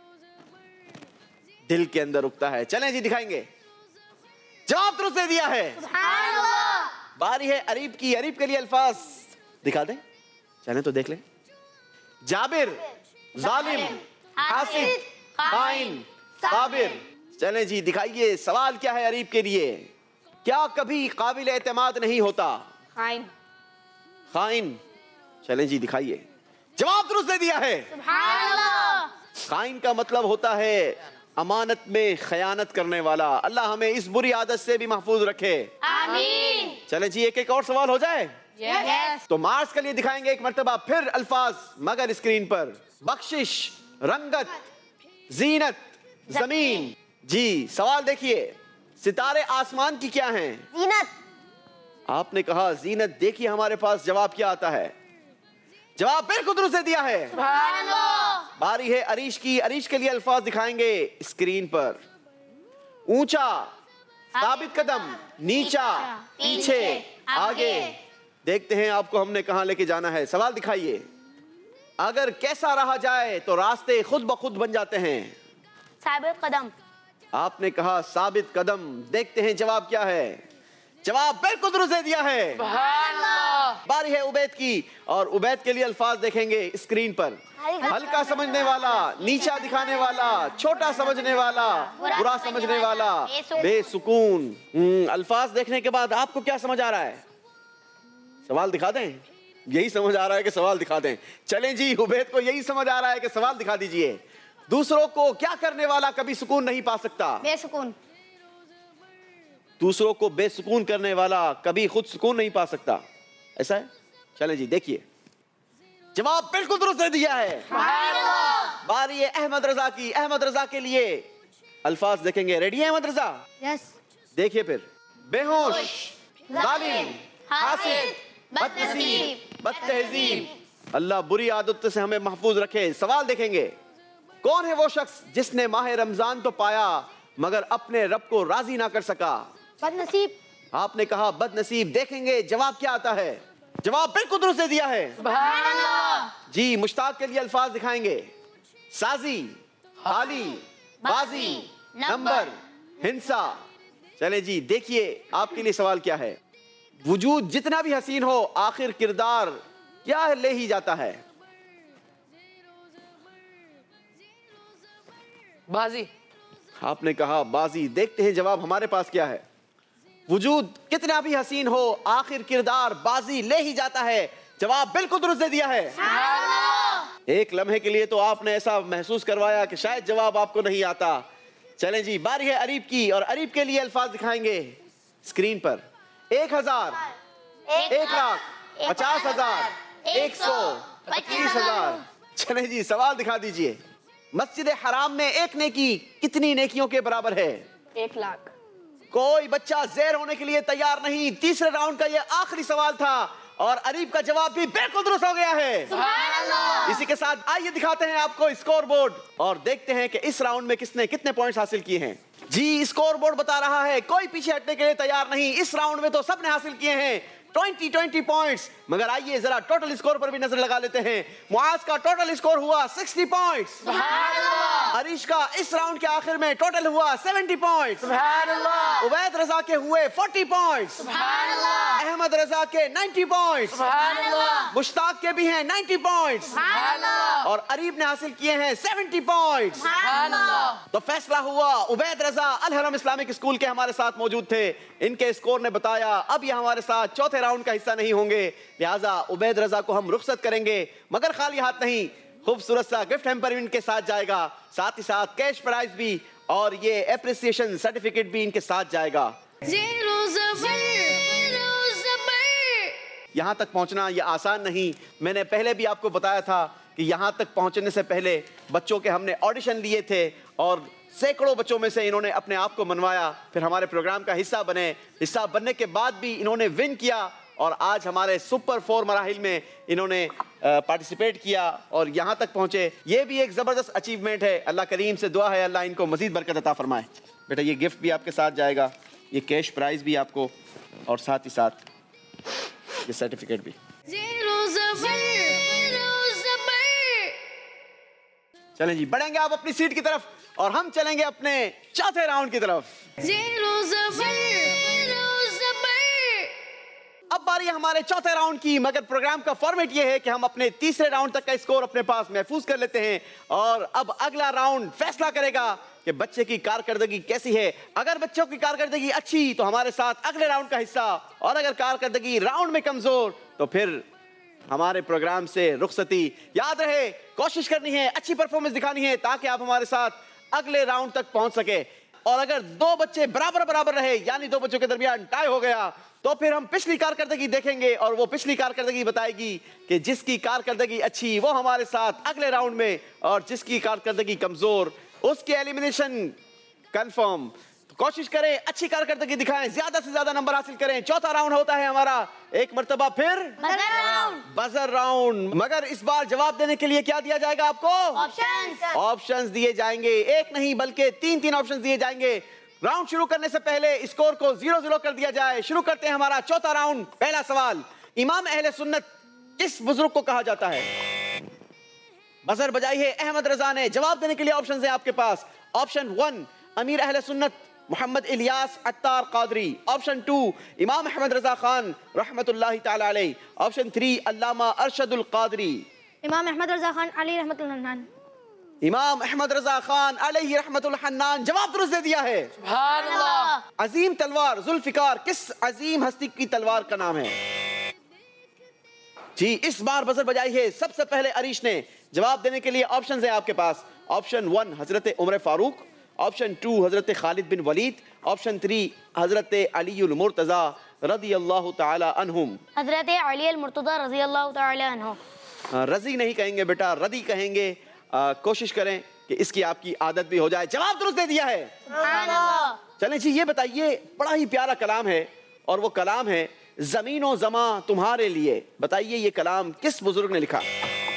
दिल के अंदर उगता है। चलें जी, दिखाएंगे। जवाब दुरुस्त दे दिया है। बारी है अरीब की। अरीब के लिए अल्फाज दिखा दें। चलें तो देख लें। जाबिर, जालिम, हासिद, खाइन, साबिर। चलें जी, दिखाइए सवाल क्या है अरीब के लिए। क्या कभी काबिल एतमाद नहीं होता? खाइन। खाइन। चलें जी, दिखाइए। जवाब दुरुस्त दे दिया है। खाइन का मतलब होता है अमानत में खयानत करने वाला। अल्लाह हमें इस बुरी आदत से भी महफूज रखे। आमीन। चलें जी, एक एक और सवाल हो जाए। यस। तो मार्स के लिए दिखाएंगे एक मर्तबा फिर अल्फाज मगर स्क्रीन पर। बख्शिश, रंगत, जीनत, जमीन। जी, सवाल देखिए। सितारे आसमान की क्या हैं? जीनत। आपने कहा जीनत। देखिए हमारे पास जवाब क्या आता है। जवाब बिल्कुल दुरुस्त दे दिया है। बारी है अरीश की। अरीश के लिए अल्फाज दिखाएंगे स्क्रीन पर। ऊंचा, साबित कदम, नीचा, पीछे, आगे। देखते हैं आपको हमने कहां लेके जाना है। सवाल दिखाइए। अगर कैसा रहा जाए तो रास्ते खुद ब खुद बन जाते हैं। साबित कदम। आपने कहा साबित कदम। देखते हैं जवाब क्या है। जवाब बिल्कुल दुरुस्त दे दिया है। बारी है उबैद की और उबैद के लिए अल्फाज देखेंगे स्क्रीन पर। हल्का समझने वाला, नीचा दिखाने वाला, छोटा समझने वाला, बुरा समझने वाला, बेसुकून। हम्म, अल्फाज देखने के बाद आपको क्या समझ आ रहा है? सवाल दिखा दें? यही समझ आ रहा है कि सवाल दिखा दें। चलें जी, उबैद को यही समझ आ रहा है कि सवाल दिखा दीजिए। दूसरों को क्या करने वाला कभी सुकून नहीं पा सकता? बेसुकून। दूसरों को बेसुकून करने वाला कभी खुद सुकून नहीं पा सकता। ऐसा है? चलें जी, देखिए जवाब बिल्कुल दुरुस्त दे दिया है। बारी है अहमद रजा की। अहमद रजा के लिए अल्फाज देखेंगे। रेडी है अहमद रजा? यस। देखिए फिर। बेहोश, जालिम, हासिद, बदनसीब, बदतहजीब। अल्लाह बुरी आदत से हमें महफूज रखे। सवाल देखेंगे। कौन है वो शख्स जिसने माह रमजान तो पाया मगर अपने रब को राजी ना कर सका? बदनसीब। आपने कहा बदनसीब। देखेंगे जवाब क्या आता है। जवाब बिल्कुल दुरुस्त दे दिया है। जी, मुश्ताक के लिए अल्फाज दिखाएंगे। साजी, हाली, बाजी, नंबर, हिंसा। चले जी, देखिए आपके लिए सवाल क्या है। वजूद जितना भी हसीन हो आखिर किरदार क्या ले ही जाता है? बाजी। आपने कहा बाजी। देखते हैं जवाब हमारे पास क्या है। वजूद कितना भी हसीन हो आखिर किरदार बाजी ले ही जाता है। जवाब बिल्कुल दुरुस्त दे दिया है। एक लम्हे के लिए तो आपने ऐसा महसूस करवाया कि शायद जवाब आपको नहीं आता। चलें जी, बारी है अरीब की और अरीब के लिए अल्फाज दिखाएंगे स्क्रीन पर। एक हजार, एक लाख, पचास हजार, एक सौ, पच्चीस हजार। चलें जी, सवाल दिखा दीजिए। मस्जिद हराम में एक नेकी कितनी नेकियों के बराबर है? एक लाख। कोई बच्चा ज़ेर होने के लिए तैयार नहीं। तीसरे राउंड का यह आखिरी सवाल था और अरीब का जवाब भी बिल्कुल दुरुस्त हो गया है। इसी के साथ आइए दिखाते हैं आपको स्कोर बोर्ड और देखते हैं कि इस राउंड में किसने कितने पॉइंट्स हासिल किए हैं। जी, स्कोर बोर्ड बता रहा है कोई पीछे हटने के लिए तैयार नहीं। इस राउंड में तो सबने हासिल किए हैं ट्वेंटी ट्वेंटी पॉइंट्स। मगर आइए जरा टोटल स्कोर पर भी नजर लगा लेते हैं। मुआज का टोटल स्कोर हुआ साठ पॉइंट्स। अरीश का इस राउंड के आखिर में टोटल हुआ सत्तर पॉइंट्स। उबैद रजा के हुए चालीस पॉइंट्स। अहमद रजा के नब्बे पॉइंट्स। मुश्ताक के भी हैं नब्बे पॉइंट्स और अरीब ने हासिल किए हैं सत्तर पॉइंट्स। तो फैसला हुआ। उबैद रजा अल हरम इस्लामिक स्कूल के हमारे साथ मौजूद थे। इनके स्कोर ने बताया अब ये हमारे साथ चौथे राउंड का हिस्सा नहीं होंगे, लिहाजा उबैद रजा को हम रुखसत करेंगे। मगर खाली हाथ नहीं, खूबसूरत सा गिफ्ट हैम्पर इनके साथ जाएगा, साथ ही साथ कैश प्राइज भी और ये एप्रिसिएशन सर्टिफिकेट भी इनके साथ जाएगा। Zero ज़बर, zero ज़बर। यहाँ तक पहुँचना ये आसान नहीं। मैंने पहले भी आपको बताया था कि यहाँ तक पहुँचने से पहले बच्चों के हमने ऑडिशन लिए थे और सैकड़ों बच्चों में से इन्होंने अपने आप को मनवाया, फिर हमारे प्रोग्राम का हिस्सा बने। हिस्सा बनने के बाद भी इन्होंने विन किया और आज हमारे सुपर फोर मराहिल में इन्होंने पार्टिसिपेट किया और यहाँ तक पहुँचे। ये भी एक ज़बरदस्त अचीवमेंट है। अल्लाह करीम से दुआ है अल्लाह इनको मज़ीद बरकत अता फरमाए। बेटा ये गिफ्ट भी आपके साथ जाएगा, ये कैश प्राइज भी आपको और साथ ही साथ ये सर्टिफिकेट भी। Zero ज़बर, zero ज़बर। चलें जी, बढ़ेंगे आप अपनी सीट की तरफ और हम चलेंगे अपने चौथे राउंड की तरफ। Zero ज़बर, zero ज़बर। अब बारी है हमारे चौथे राउंड की। मगर प्रोग्राम का फॉर्मेट ये है कि हम अपने तीसरे राउंड तक का स्कोर अपने पास महफूज कर लेते हैं और अब अगला राउंड फैसला करेगा कि बच्चे की कारकर्दगी कैसी है। अगर बच्चों की कारकर्दगी अच्छी तो हमारे साथ अगले राउंड का हिस्सा, और अगर कारकर्दगी राउंड में कमजोर तो फिर हमारे प्रोग्राम से रुखसती। याद रहे, कोशिश करनी है, अच्छी परफॉर्मेंस दिखानी है ताकि आप हमारे साथ अगले राउंड तक पहुंच सके। और अगर दो बच्चे बराबर बराबर रहे, यानी दो बच्चों के दरमियान टाई हो गया, तो फिर हम पिछली कारकर्दगी देखेंगे और वो पिछली कारकर्दगी बताएगी कि जिसकी कारकर्दगी अच्छी वो हमारे साथ अगले राउंड में और जिसकी कारकर्दगी कमजोर उसकी एलिमिनेशन कंफर्म। तो कोशिश करें, अच्छी कारकर्दगी दिखाएं, ज्यादा से ज्यादा नंबर हासिल करें। चौथा राउंड होता है हमारा एक मर्तबा फिर बजर राउंड। Buzzer round. मगर इस बार जवाब देने के लिए क्या दिया जाएगा आपको? ऑप्शंस। ऑप्शंस दिए जाएंगे। एक नहीं बल्कि तीन तीन ऑप्शंस दिए जाएंगे। राउंड शुरू करने से पहले स्कोर को जीरो जीरो कर दिया जाए। शुरू करते हैं हमारा चौथा राउंड। पहला सवाल, इमाम अहले सुन्नत किस बुजुर्ग को कहा जाता है? बजर बजाई है अहमद रजा ने। जवाब देने के लिए ऑप्शन है आपके पास। ऑप्शन वन, अमीर अहले सुन्नत मोहम्मद इलियास अत्तार कादरी। ऑप्शन टू, इमाम अहमद रजा खान रहमतुल्लाहि ताला अलैह। Option three, Allama Arshadul Qadri. इमाम अहमद रजा खान अली रहमतुल्लाह। इमाम अहमद रजा खान अलैहि रहमतुल हन्नान। जवाब दुरुस्त दे दिया है। सुभान अल्लाह। अजीम तलवार जुल्फिकार किस अजीम हस्ती की तलवार का नाम है? जी, इस बार बजर बजाई है सबसे पहले अरीश ने। जवाब देने के लिए ऑप्शन है आपके पास। ऑप्शन वन, हजरत उमर फारूक। ऑप्शन टू, हजरत खालिद बिन वलीद। ऑप्शन थ्री, हजरत अलीउल मुर्तजा रदी अल्लाह ताला अन्हुम। हजरत अली अल मुर्तजा रजी अल्लाह ताला अन्हु। रजी नहीं कहेंगे बेटा, रदी कहेंगे। आ, कोशिश करें कि इसकी आपकी आदत भी हो जाए। जवाब दुरुस्त दे दिया है। चलें जी, ये बताइए, बड़ा ही प्यारा कलाम है और वो कलाम है जमीनो जमा तुम्हारे लिए। बताइए ये कलाम किस बुजुर्ग ने लिखा?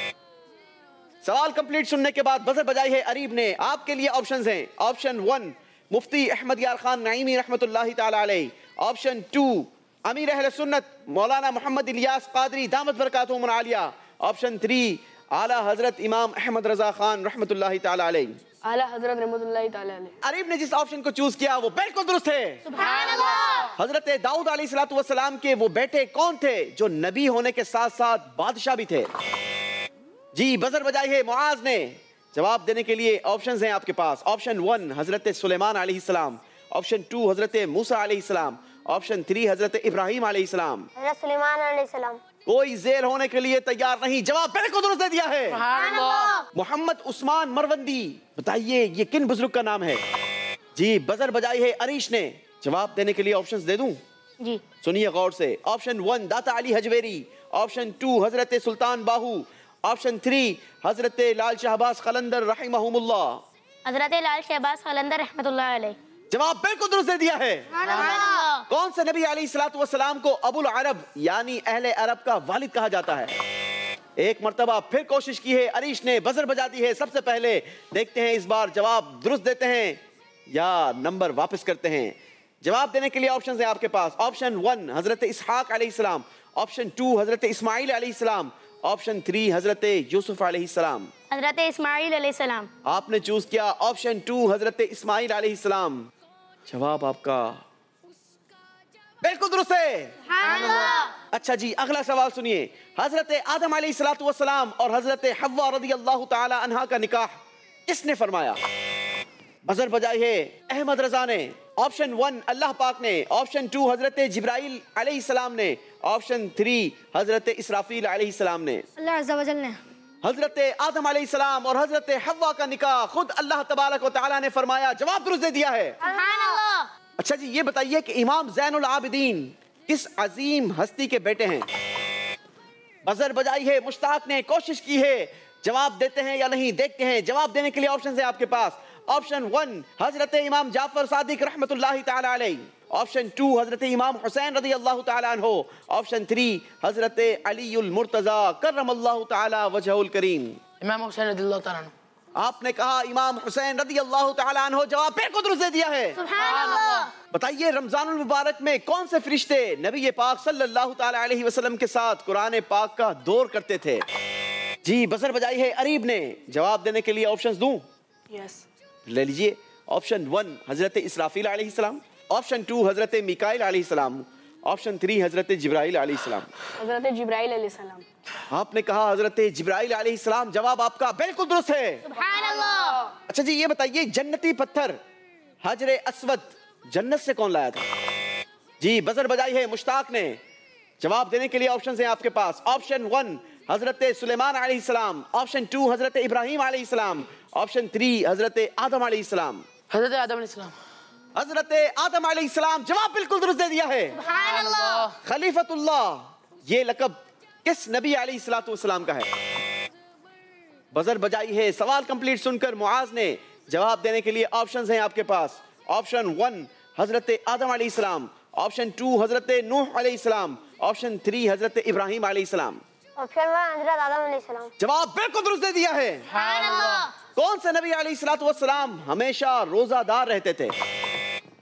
सवाल कंप्लीट सुनने के बाद बजर बजाई है अरीब ने। आपके लिए ऑप्शंस हैं। ऑप्शन वन, मुफ्ती अहमद यार खान नईमी रहमतुल्लाहि ताला अलैह। ऑप्शन टू, अमीर अहले सुन्नत मौलाना मोहम्मद इलियास कादरी दामत बरकातुहुम आलिया। ऑप्शन थ्री, आला हजरत इमाम अहमद रजा खान रहमतुल्लाहि ताला अलैह। आला हजरत रहमतुल्लाहि ताला अलैह। अरीब ने जिस ऑप्शन को चूज किया वो बिल्कुल दुरुस्त है। सुभान अल्लाह। हजरत दाऊद अलैहिस्सलातु वस्सलाम के वो बेटे कौन थे जो नबी होने के साथ साथ बादशाह भी थे? जी, बजर बजाई है मुआज ने। जवाब देने के लिए ऑप्शंस हैं आपके पास। ऑप्शन वन, हजरत सुलेमान अलैहिस्सलाम। ऑप्शन टू, हजरत मूसा अलैहिस्सलाम। ऑप्शन थ्री, हजरत इब्राहिम अलैहिस्सलाम। हजरत सुलेमान अलैहिस्सलाम। कोई जेल होने के लिए तैयार नहीं। जवाब बिल्कुल दुरुस्त दे दिया है। सुभान अल्लाह। मोहम्मद उस्मान मरवंदी। बताइए ये किन बुजुर्ग का नाम है? जी, बजर बजाई है अरीश ने। जवाब देने के लिए ऑप्शंस दे दूं? जी। सुनिए गौर से। ऑप्शन वन, दाता अली हजवेरी। ऑप्शन टू, हजरत सुल्तान बाहू। ऑप्शन थ्री, हजरत लाल शहबाज कलंदर रहिमहुमुल्लाह। हजरत लाल शहबाज कलंदर रहमतुल्लाह अलैह। जवाब बिल्कुल दुरुस्त दे दिया है। कौन से नबी अलैहिस्सलातु वस्सलाम को अबुल अरब यानी अहले अरब का वालिद कहा जाता है? एक मर्तबा फिर कोशिश की है अरीश ने। बजर बजा दी है सबसे पहले। देखते हैं इस बार जवाब दुरुस्त देते हैं या नंबर वापस करते हैं। जवाब देने के लिए ऑप्शन है आपके पास। ऑप्शन वन, हजरत इसहाक अलैहिस्सलाम। ऑप्शन टू, हजरत इस्माइल अलैहिस्सलाम। ऑप्शन थ्री, हजरत यूसुफ अलैहिस्सलाम। हजरत इस्माइल अलैहिस्सलाम। आपने चूज किया ऑप्शन टू, हजरत इस्माइल अलैहिस्सलाम। जवाब आपका बिल्कुल दुरुस्त है। अच्छा जी, अगला सवाल सुनिए। हजरत आदम अलैहिस्सलातु वस्सलाम और हजरत हव्वा रदी अल्लाह ताला अन्हा का निकाह किसने फरमाया? बजर बजाई है अहमद रजा ने। ऑप्शन वन, अल्लाह पाक ने। ऑप्शन टू, हजरत जिब्राइल अलैहिस्सलाम ने। ऑप्शन थ्री, हजरत इसराफील अलैहिस्सलाम ने। अल्लाह अज़्ज़ा व जल ने। हजरत आदम अलैहिस्सलाम और हजरत हव्वा का निकाह खुद अल्लाह तबारक व तआला ने फरमाया। जवाब दुरुस्त दे दिया है। सुभान अल्लाह। अच्छा जी, ये बताइए कि इमाम ज़ैनुल आबिदीन किस अजीम हस्ती के बेटे हैं? बजर बजाई है मुश्ताक ने। कोशिश की है। जवाब देते हैं या नहीं, देखते हैं। जवाब देने के लिए ऑप्शन है आपके पास। ऑप्शन वन, हजरत इमाम जाफर सादिक रहमतुल्लाहि ताला अलैह। ऑप्शन टू, हजरत इमाम हुसैन रदी अल्लाह ताला अन्हु। ऑप्शन थ्री, हजरत अलीउल मुर्तजा करमल्लाहु ताला वजहुल करीम। इमाम हुसैन रज़ियल्लाहु ताला अन्हु। आपने कहा इमाम हुसैन रदी अल्लाह ताला अन्हु। जवाब बिल्कुल दुरुस्त दे दिया है। सुभान अल्लाह। बताइए रमजानुल मुबारक में कौन से फरिश्ते नबी पाक सल्लल्लाहु ताला अलैहि वसल्लम के साथ कुरान पाक का दौर करते थे? जी, बजर बजाई है अरीब ने। जवाब देने के लिए ऑप्शंस दूं? यस। ले लीजिए। ऑप्शन वन, हजरत इसराफील अलैहिस्सलाम। ऑप्शन टू, हजरत मिकाइल अलैहिस्सलाम। ऑप्शन थ्री, हजरत जिब्राइल अलैहिस्सलाम। हजरत जिब्राइल अलैहिस्सलाम। आपने कहा हजरत जिब्राइल अलैहिस्सलाम। जवाब आपका बिल्कुल दुरुस्त है। सुभान अल्लाह। अच्छा जी, ये बताइए जन्नती पत्थर हजरे अस्वद जन्नत से कौन लाया था? जी, बजर बजाई है मुश्ताक ने। जवाब देने के लिए ऑप्शन है आपके पास। ऑप्शन वन, हजरत सुलेमान अलैहिस्सलाम। ऑप्शन टू, हजरत इब्राहिम अलैहिस्सलाम। ऑप्शन थ्री, हजरत आदम अलैहिस्सलाम। हजरत आदम अलैहिस्सलाम। हजरत आदम अलैहिस्सलाम। जवाब बिल्कुल दुरुस्त दे दिया है। सुभान अल्लाह। खलीफतुल्लाह ये लक़ब किस नबी अलैहिस्सलातु वस्सलाम का है? बजर बजाई है। सवाल कंप्लीट सुनकर मुआज ने। जवाब देने के लिए ऑप्शंस हैं आपके पास। ऑप्शन वन, हजरत आदम अलैहिस्सलाम। ऑप्शन टू, हजरत नूह अलैहिस्सलाम। ऑप्शन थ्री, हजरत इब्राहिम अलैहिस्सलाम। ऑप्शन वन, हजरत आदम अलैहिस्सलाम। जवाब बिल्कुल दुरुस्त दे दिया है। सुभान अल्लाह। कौन से नबी अलैहिस्सलातु वस्सलाम हमेशा रोजादार रहते थे?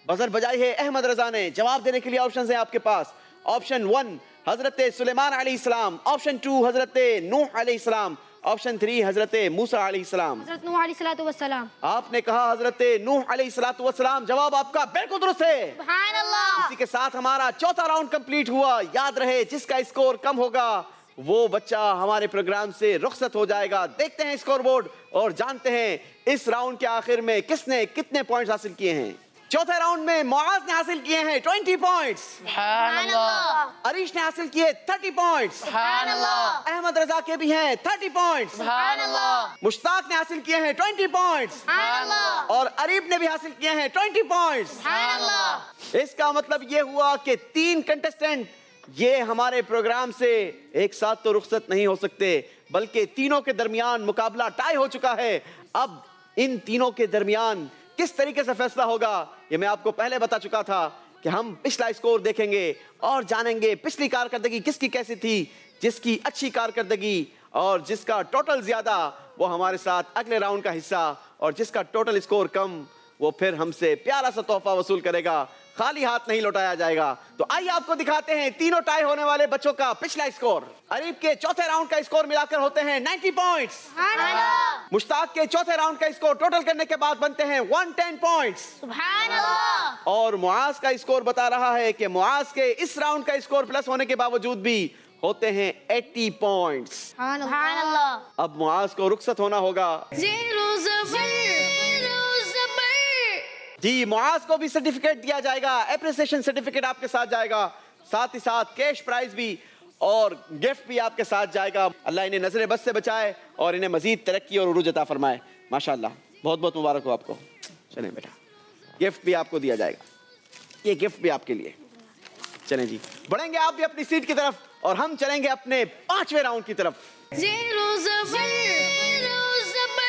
बजर बजाई है अहमद रजा ने। जवाब देने के लिए ऑप्शन है आपके पास। ऑप्शन वन हजरत सुलेमान अलैहिस्सलाम, ऑप्शन टू हजरत नूह अलैहिस्सलाम, ऑप्शन थ्री हजरत मूसा अलैहिस्सलाम। हज़रत नूह अलैहिस्सलातु वस्सलाम। आपने कहा हजरत नूह अलैहिस्सलातु वस्सलाम। जवाब आपका बिल्कुल दुरुस्त है। सुभान अल्लाह। इसी के साथ हमारा चौथा राउंड कंप्लीट हुआ। याद रहे जिसका स्कोर कम होगा वो बच्चा हमारे प्रोग्राम से रुखसत हो जाएगा। देखते हैं स्कोर बोर्ड और जानते हैं इस राउंड के आखिर में किसने कितने पॉइंट्स हासिल किए हैं। चौथे राउंड में मुआज ने हासिल किए हैं बीस पॉइंट्स। सुभान अल्लाह। अरीश ने हासिल किए तीस पॉइंट्स। सुभान अल्लाह। अहमद रजा के भी हैं तीस पॉइंट्स। सुभान अल्लाह। मुश्ताक ने हासिल किए हैं बीस पॉइंट्स। सुभान अल्लाह। और अरीब ने भी हासिल किए हैं बीस पॉइंट्स। सुभान अल्लाह। इसका मतलब ये हुआ कि तीन कंटेस्टेंट ये हमारे प्रोग्राम से एक साथ तो रुखसत नहीं हो सकते, बल्कि तीनों के दरमियान मुकाबला टाई हो चुका है। अब इन तीनों के दरमियान किस तरीके से फैसला होगा ये मैं आपको पहले बता चुका था कि हम पिछला स्कोर देखेंगे और जानेंगे पिछली कारकर्दगी किसकी कैसी थी। जिसकी अच्छी कारकर्दगी और जिसका टोटल ज्यादा वो हमारे साथ अगले राउंड का हिस्सा, और जिसका टोटल स्कोर कम वो फिर हमसे प्यारा सा तोहफा वसूल करेगा। खाली हाथ नहीं लौटाया जाएगा। तो आइए आपको दिखाते हैं तीनों टाई होने वाले बच्चों का पिछला स्कोर। अरीब के चौथे राउंड का स्कोर मिलाकर होते हैं नब्बे पॉइंट्स। सुभान अल्लाह। मुश्ताक के चौथे राउंड का स्कोर टोटल करने के बाद बनते हैं एक सौ दस पॉइंट्स। सुभान अल्लाह। और मुआज का स्कोर बता रहा है कि मुआज के इस राउंड का स्कोर प्लस होने के बावजूद भी होते हैं अस्सी पॉइंट्स। सुभान अल्लाह। अब मुआज को रुखसत होना होगा। Zero Zabar, Zero Zabar. जी मुआज को भी सर्टिफिकेट दिया जाएगा, एप्रिसिएशन सर्टिफिकेट आपके साथ जाएगा, साथ ही साथ कैश प्राइज भी और गिफ्ट भी आपके साथ जाएगा। अल्लाह इन्हें नजर बस से बचाए और इन्हें मजीद तरक्की और उरूज अता फरमाए। माशाअल्लाह, बहुत बहुत मुबारक हो आपको। चलें बेटा, गिफ्ट भी आपको दिया जाएगा, ये गिफ्ट भी आपके लिए। चलें जी, बढ़ेंगे आप भी अपनी सीट की तरफ और हम चलेंगे अपने पांचवें राउंड की तरफ। Zero Zabar, Zero Zabar.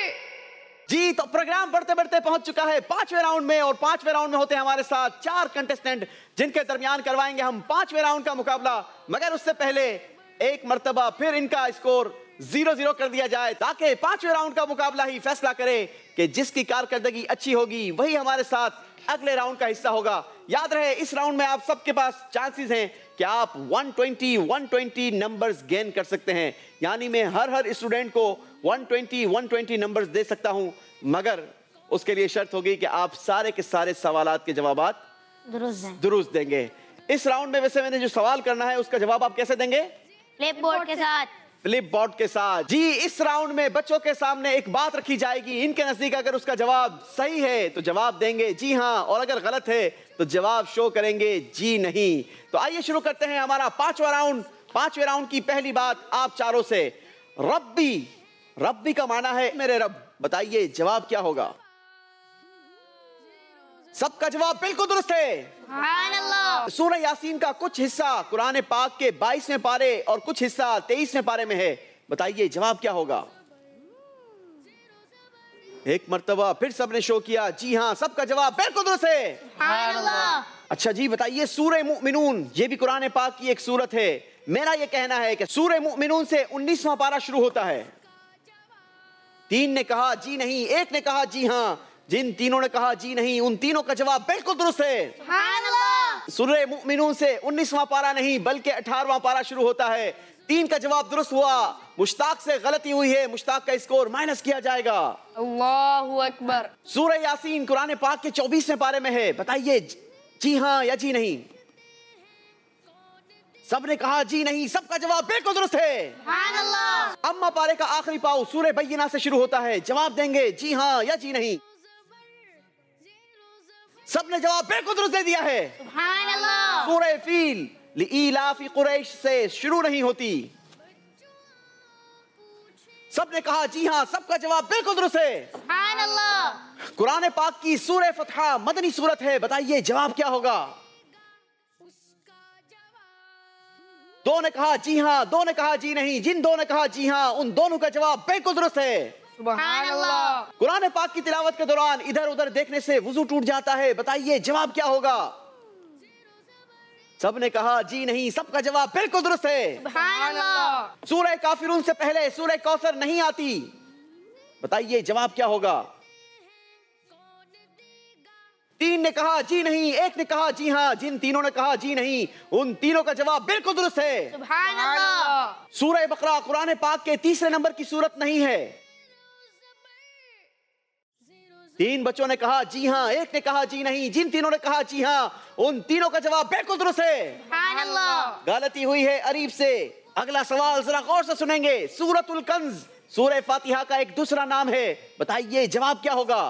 जी तो प्रोग्राम बढ़ते बढ़ते पहुंच चुका है पांचवें राउंड में, और पांचवें राउंड में होते हैं हमारे साथ चार कंटेस्टेंट जिनके दरमियान करवाएंगे हम पांचवें राउंड का मुकाबला। मगर उससे पहले एक मर्तबा फिर इनका स्कोर जीरो जीरो कर दिया जाए ताकि पांचवें राउंड का मुकाबला ही फैसला करे कि जिसकी कारकर्दगी अच्छी होगी वही हमारे साथ अगले राउंड का हिस्सा होगा। याद रहे इस राउंड में आप सबके पास चांसेस हैं कि आप एक सौ बीस एक सौ बीस नंबर्स गेन कर सकते हैं, यानी मैं हर हर स्टूडेंट को एक सौ बीस एक सौ बीस नंबर्स दे सकता हूं, मगर उसके लिए शर्त होगी कि आप सारे के सारे सवालात के जवाबात दुरुस्त है। दुरुस्त देंगे। इस राउंड में वैसे मैंने जो सवाल करना है उसका जवाब आप कैसे देंगे? फ्लिप बोर्ड के साथ। फ्लिप बोर्ड के साथ। जी इस राउंड में बच्चों के सामने एक बात रखी जाएगी, इनके नजदीक अगर उसका जवाब सही है तो जवाब देंगे जी हाँ, और अगर गलत है तो जवाब शो करेंगे जी नहीं। तो आइए शुरू करते हैं हमारा पांचवा राउंड। पांचवें राउंड की पहली बात आप चारों से, रब्बी, रब्बी का माना है मेरे रब, बताइए जवाब क्या होगा? सबका जवाब बिल्कुल दुरुस्त है। सुभान अल्लाह। सूरह यासीन का कुछ हिस्सा कुरान पाक के बाईसवें पारे और कुछ हिस्सा तेईसवें पारे में है, बताइए जवाब क्या होगा? एक मर्तबा फिर सबने शो किया, जी हाँ सबका जवाब बिल्कुल दुरुस्त है। सुभान अल्लाह। अच्छा जी बताइए, सूरह मुमिनून ये भी कुरान पाक की एक सूरत है। मेरा ये कहना है कि सूरह मुमिनून से उन्नीसवां पारा शुरू होता है। तीन ने कहा जी नहीं, एक ने कहा जी हाँ, जिन तीनों ने कहा जी नहीं उन तीनों का जवाब बिल्कुल दुरुस्त है। सुभान अल्लाह। सूरह मुमिनून से उन्नीसवां पारा नहीं बल्कि अठारहवां पारा शुरू होता है। तीन का जवाब दुरुस्त हुआ, मुश्ताक से गलती हुई है, मुश्ताक का स्कोर माइनस किया जाएगा। अल्लाहु अकबर। सूरह यासीन कुरान पाक के चौबीसवें पारे में है, बताइए जी हाँ या जी नहीं। सबने कहा जी नहीं, सबका जवाब बिल्कुल दुरुस्त है। सुभान अल्लाह। अम्मा पारे का आखिरी पाव सूरह बय्यिना से शुरू होता है, जवाब देंगे जी हाँ या जी नहीं। सबने जवाब बिल्कुल दुरुस्त दे दिया है। सुभान अल्लाह। सूरह फील लिईलाफी कुरैश से शुरू नहीं होती, सबने कहा जी हाँ, सबका जवाब बिल्कुल दुरुस्त है। सुभान अल्लाह। कुरान पाक की सूरह फतहा मदनी सूरत है, बताइए जवाब क्या होगा? दो ने कहा जी हाँ, दो ने कहा जी नहीं, जिन दो ने कहा जी हाँ उन दोनों का जवाब बिल्कुल दुरुस्त है। सुभान अल्लाह। कुरान पाक की तिलावत के दौरान इधर उधर देखने से वुजू टूट जाता है, बताइए जवाब क्या होगा? सबने कहा जी नहीं, सबका जवाब बिल्कुल दुरुस्त है। सुभान अल्लाह। सूरह काफिरून से पहले सूरह कौसर नहीं आती, बताइए जवाब क्या होगा? तीन ने कहा जी नहीं, एक ने कहा जी हाँ। जिन तीनों ने कहा जी नहीं, उन तीनों का जवाब बिल्कुल दुरुस्त है। सुभान अल्लाह। सूरह बकरा कुरान पाक के तीसरे नंबर की सूरत नहीं है। तीन बच्चों ने कहा जी हाँ, एक ने कहा जी नहीं। जिन तीनों ने कहा जी हाँ, उन तीनों का जवाब बिल्कुल दुरुस्त है। सुभान अल्लाह। गलती हुई है अरीब से। अगला सवाल जरा गौर से सुनेंगे। सूरतुल कंज सूरह फातिहा का एक दूसरा नाम है। बताइए जवाब क्या होगा?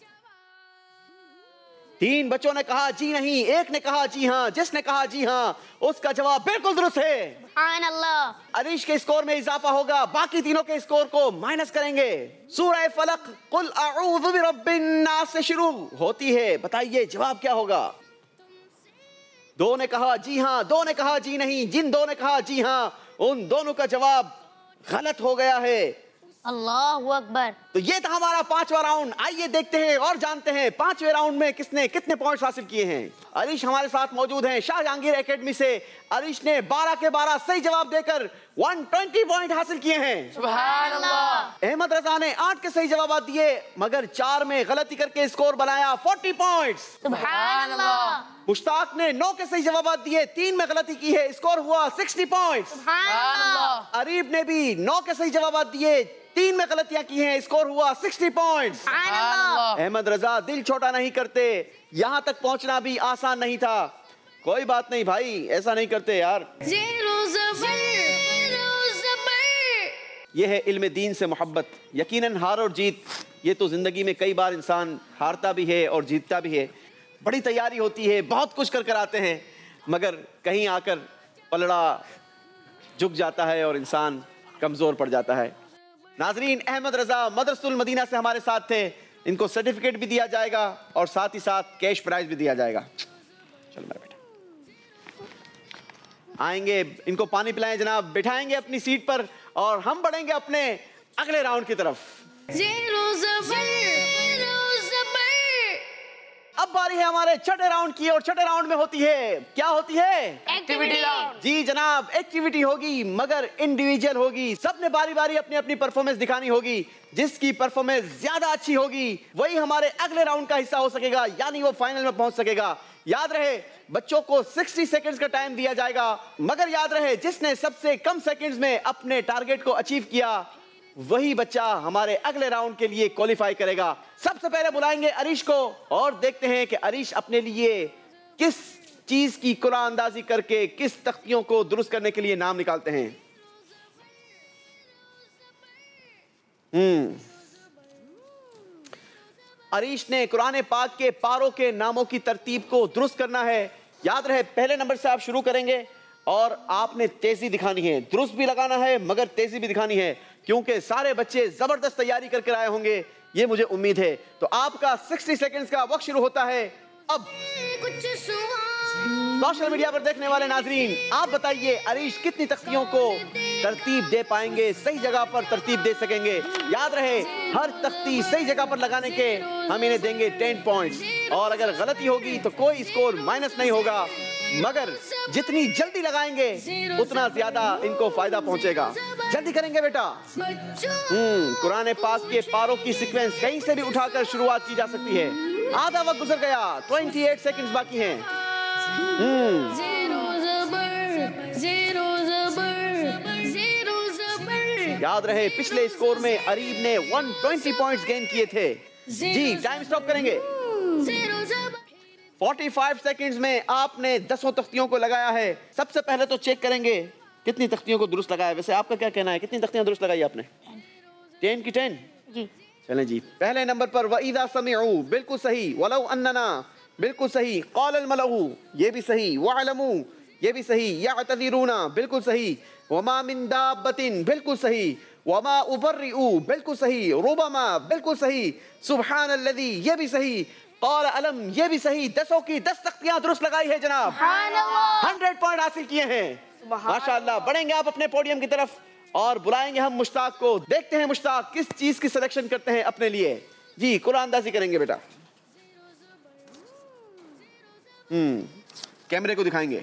तीन बच्चों ने कहा जी नहीं, एक ने कहा जी हाँ। जिसने कहा जी हाँ, उसका जवाब बिल्कुल दुरुस्त है। सुभान अल्लाह। अरीश के स्कोर में इजाफा होगा, बाकी तीनों के स्कोर को माइनस करेंगे। सूरह फलक कुल अऊज़ु बिरब्बिन नास से शुरू होती है। बताइए जवाब क्या होगा? दो ने कहा जी हाँ, दो ने कहा जी नहीं। जिन दो ने कहा जी हाँ, उन दोनों का जवाब गलत हो गया है। अल्लाहु अकबर। तो ये था हमारा पांचवा राउंड। आइए देखते हैं और जानते हैं पांचवे राउंड में किसने कितने पॉइंट्स हासिल किए हैं। अरीश हमारे साथ मौजूद हैं शाह जहांगीर एकेडमी से। अरीश ने बारह के बारह सही जवाब देकर एक सौ बीस पॉइंट हासिल किए हैं। सुभान अल्लाह। अहमद रजा ने आठ के सही जवाब दिए, मगर चार में गलती करके स्कोर बनाया चालीस पॉइंट्स। सुभान अल्लाह। मुश्ताक ने नौ के सही जवाब दिए, तीन में गलती की है, स्कोर हुआ साठ पॉइंट्स। सुभान अल्लाह। अरीब ने भी नौ के सही जवाब दिए, तीन में गलतियां की हैं, स्कोर हुआ साठ पॉइंट्स। सुभान अल्लाह। अहमद रजा दिल छोटा नहीं करते, यहां तक पहुंचना भी आसान नहीं था। कोई बात नहीं भाई, ऐसा नहीं करते यार। Zero ज़बर, zero ज़बर। यह है इल्म दीन से मोहब्बत। यकीनन हार और जीत ये तो जिंदगी में कई बार इंसान हारता भी है और जीतता भी है। बड़ी तैयारी होती है, बहुत कुछ कर कर आते हैं, मगर कहीं आकर पलड़ा झुक जाता है और इंसान कमजोर पड़ जाता है। नाजरीन, अहमद रजा मदरसतुल मदीना से हमारे साथ थे। इनको सर्टिफिकेट भी दिया जाएगा और साथ ही साथ कैश प्राइज भी दिया जाएगा। चलो मेरा बेटा आएंगे, इनको पानी पिलाएं जनाब, बिठाएंगे अपनी सीट पर और हम बढ़ेंगे अपने अगले राउंड की तरफ। Zero ज़बर, zero ज़बर। अब बारी है हमारे छठे राउंड की और छठे राउंड में होती है, क्या होती है? Activity round. जी जनाब, एक्टिविटी होगी मगर इंडिविजुअल होगी। सबने बारी बारी अपनी अपनी परफॉर्मेंस दिखानी होगी। जिसकी परफॉर्मेंस ज्यादा अच्छी होगी वही हमारे अगले राउंड का हिस्सा हो सकेगा, यानी वो फाइनल में पहुंच सकेगा। याद रहे बच्चों को साठ सेकंड्स का टाइम दिया जाएगा, मगर याद रहे जिसने सबसे कम सेकंड्स में अपने टारगेट को अचीव किया वही बच्चा हमारे अगले राउंड के लिए क्वालिफाई करेगा। सबसे पहले बुलाएंगे अरीश को और देखते हैं कि अरीश अपने लिए किस चीज की कुरान अंदाजी करके किस तख्तियों को दुरुस्त करने के लिए नाम निकालते हैं। हम्म अरीश ने कुरान पाक के पारों के नामों की तरतीब को दुरुस्त करना है। याद रहे पहले नंबर से आप शुरू करेंगे और आपने तेजी दिखानी है, दुरुस्त भी लगाना है मगर तेजी भी दिखानी है, क्योंकि सारे बच्चे जबरदस्त तैयारी करके आए होंगे, ये मुझे उम्मीद है। तो आपका साठ सेकंड्स का वक्त शुरू होता है अब। कुछ सुहा सोशल मीडिया पर देखने वाले नाजरीन, आप बताइए अरीश कितनी तख्तियों को तरतीब दे पाएंगे, सही जगह पर तरतीब दे सकेंगे। याद रहे हर तख्ती सही जगह पर लगाने के हम इन्हें देंगे टेन पॉइंट्स, और अगर गलती होगी तो कोई स्कोर माइनस नहीं होगा, मगर जितनी जल्दी लगाएंगे उतना ज्यादा इनको फायदा पहुंचेगा। जल्दी करेंगे बेटा। बच्चों हम्म कुरान पाक के पारों की सीक्वेंस कहीं से भी उठाकर शुरुआत की जा सकती है। आधा वक्त गुजर गया, अट्ठाईस सेकंड्स बाकी हैं। हम्म Zero ज़बर, zero ज़बर, zero ज़बर। याद रहे पिछले स्कोर में अरीब ने एक सौ बीस पॉइंट्स गेन किए थे। जी टाइम स्टॉप करेंगे। Zero ज़बर। पैंतालीस सेकंड्स में आपने दसों तख्तियों को लगाया है। सबसे पहले तो चेक करेंगे कितनी तख्तियों को दुरुस्त लगाया। वैसे आपका क्या कहना है, कितनी तख्तियां दुरुस्त लगाई आपने? टेन की टेन जी। चलें जी। पहले नंबर पर वइदा समिउ, बिल्कुल सही। वलौ अन्नना, बिल्कुल सही। क़ालल मलउ, ये भी सही। वअलमू, ये भी सही। यअतज़िरूना, बिल्कुल सही। वमा मिन दाब्बतिन, बिल्कुल सही। वमा उबर्रिउ, बिल्कुल सही। रुबमा, बिल्कुल सही। सुब्हानल्लज़ी, ये भी सही। क़ाल अलम, ये भी सही। दसों की दस तख्तियां दुरुस्त लगाई है जनाब। हंड्रेड पॉइंट हासिल किए हैं माशाअल्लाह। बढ़ेंगे आप अपने पोडियम की तरफ और बुलाएंगे हम मुश्ताक को। देखते हैं मुश्ताक किस चीज की सिलेक्शन करते हैं अपने लिए। जी कुरान अंदाजी करेंगे बेटा। हम्म कैमरे को दिखाएंगे।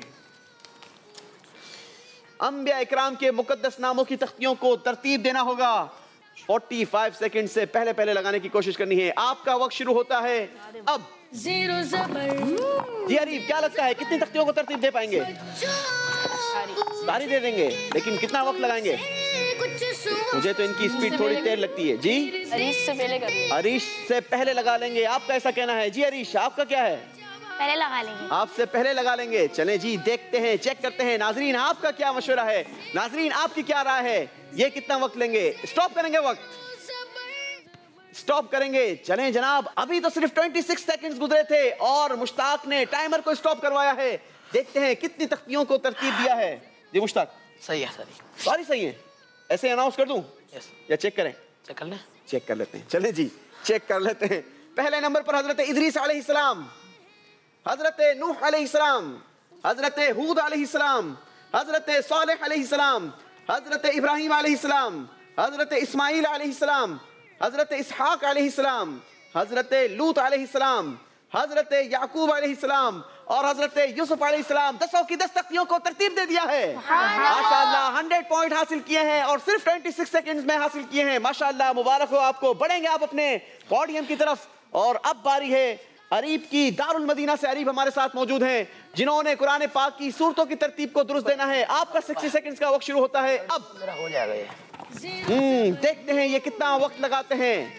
अंबिया इकराम के मुकद्दस नामों की तख्तियों को तरतीब देना होगा। पैंतालीस सेकंड से पहले पहले लगाने की कोशिश करनी है। आपका वक्त शुरू होता है अब। जीरो जबर जी अरीब, क्या लगता है कितनी तख्तियों को तरतीब दे पाएंगे? सारी दे देंगे, लेकिन कितना वक्त लगाएंगे? कुछ सुहा मुझे तो इनकी स्पीड थोड़ी तेज लगती है। जी अरीश से पहले कर अरीश से पहले लगा लेंगे, आपका ऐसा कहना है। जी अरीश, आपका क्या है? पहले लगा लेंगे। आपसे पहले लगा लेंगे। चलें जी, देखते हैं, चेक करते हैं। नाजरीन, आपका क्या मशवरा है? नाजरीन, आपकी क्या राय है? ये कितना वक्त लेंगे? स्टॉप करेंगे वक्त? स्टॉप करेंगे। चलें जनाब, अभी तो सिर्फ छब्बीस सेकंड्स गुजरे थे और मुश्ताक ने टाइमर को स्टॉप करवाया है। देखते हैं कितनी तख्तियों को तरतीब दिया है। जी मुश्ताक, सही है सही सारी सही है। ऐसे अनाउंस कर दूं यस या चेक करें? चेक कर ले चेक कर लेते हैं। चले जी, चेक कर लेते हैं। पहले नंबर पर हजरत इदरीस अलैहिस्सलाम, हजरत नूह अलैहिस्सलाम, हजरत हूद अलैहिस्सलाम, हजरत सालेह अलैहिस्सलाम, हजरत इब्राहिम अलैहिस्सलाम, हजरत इस्माइल अलैहिस्सलाम, हजरत इसहाक अलैहिस्सलाम, हजरत लूत अलैहिस्सलाम, हजरत याकूब अलैहिस्सलाम और हजरत यूसुफ अलैहिस्सलाम। दसों की दस तख्तियों को तरतीब दे दिया है। माशाअल्लाह, सौ पॉइंट हासिल किए हैं और सिर्फ छब्बीस सेकंड्स में हासिल किए हैं। माशाअल्लाह, मुबारक हो आपको। बढ़ेंगे आप अपने पोडियम की तरफ और अब बारी है अरीब की। दारुल मदीना से अरीब हमारे साथ मौजूद हैं, जिन्होंने कुरान पाक की सूरतों की तरतीब को दुरुस्त देना है। आपका साठ सेकंड्स का वक्त शुरू होता है अब। मेरा हो जाएगा ये। हम्म देखते हैं ये कितना वक्त लगाते हैं।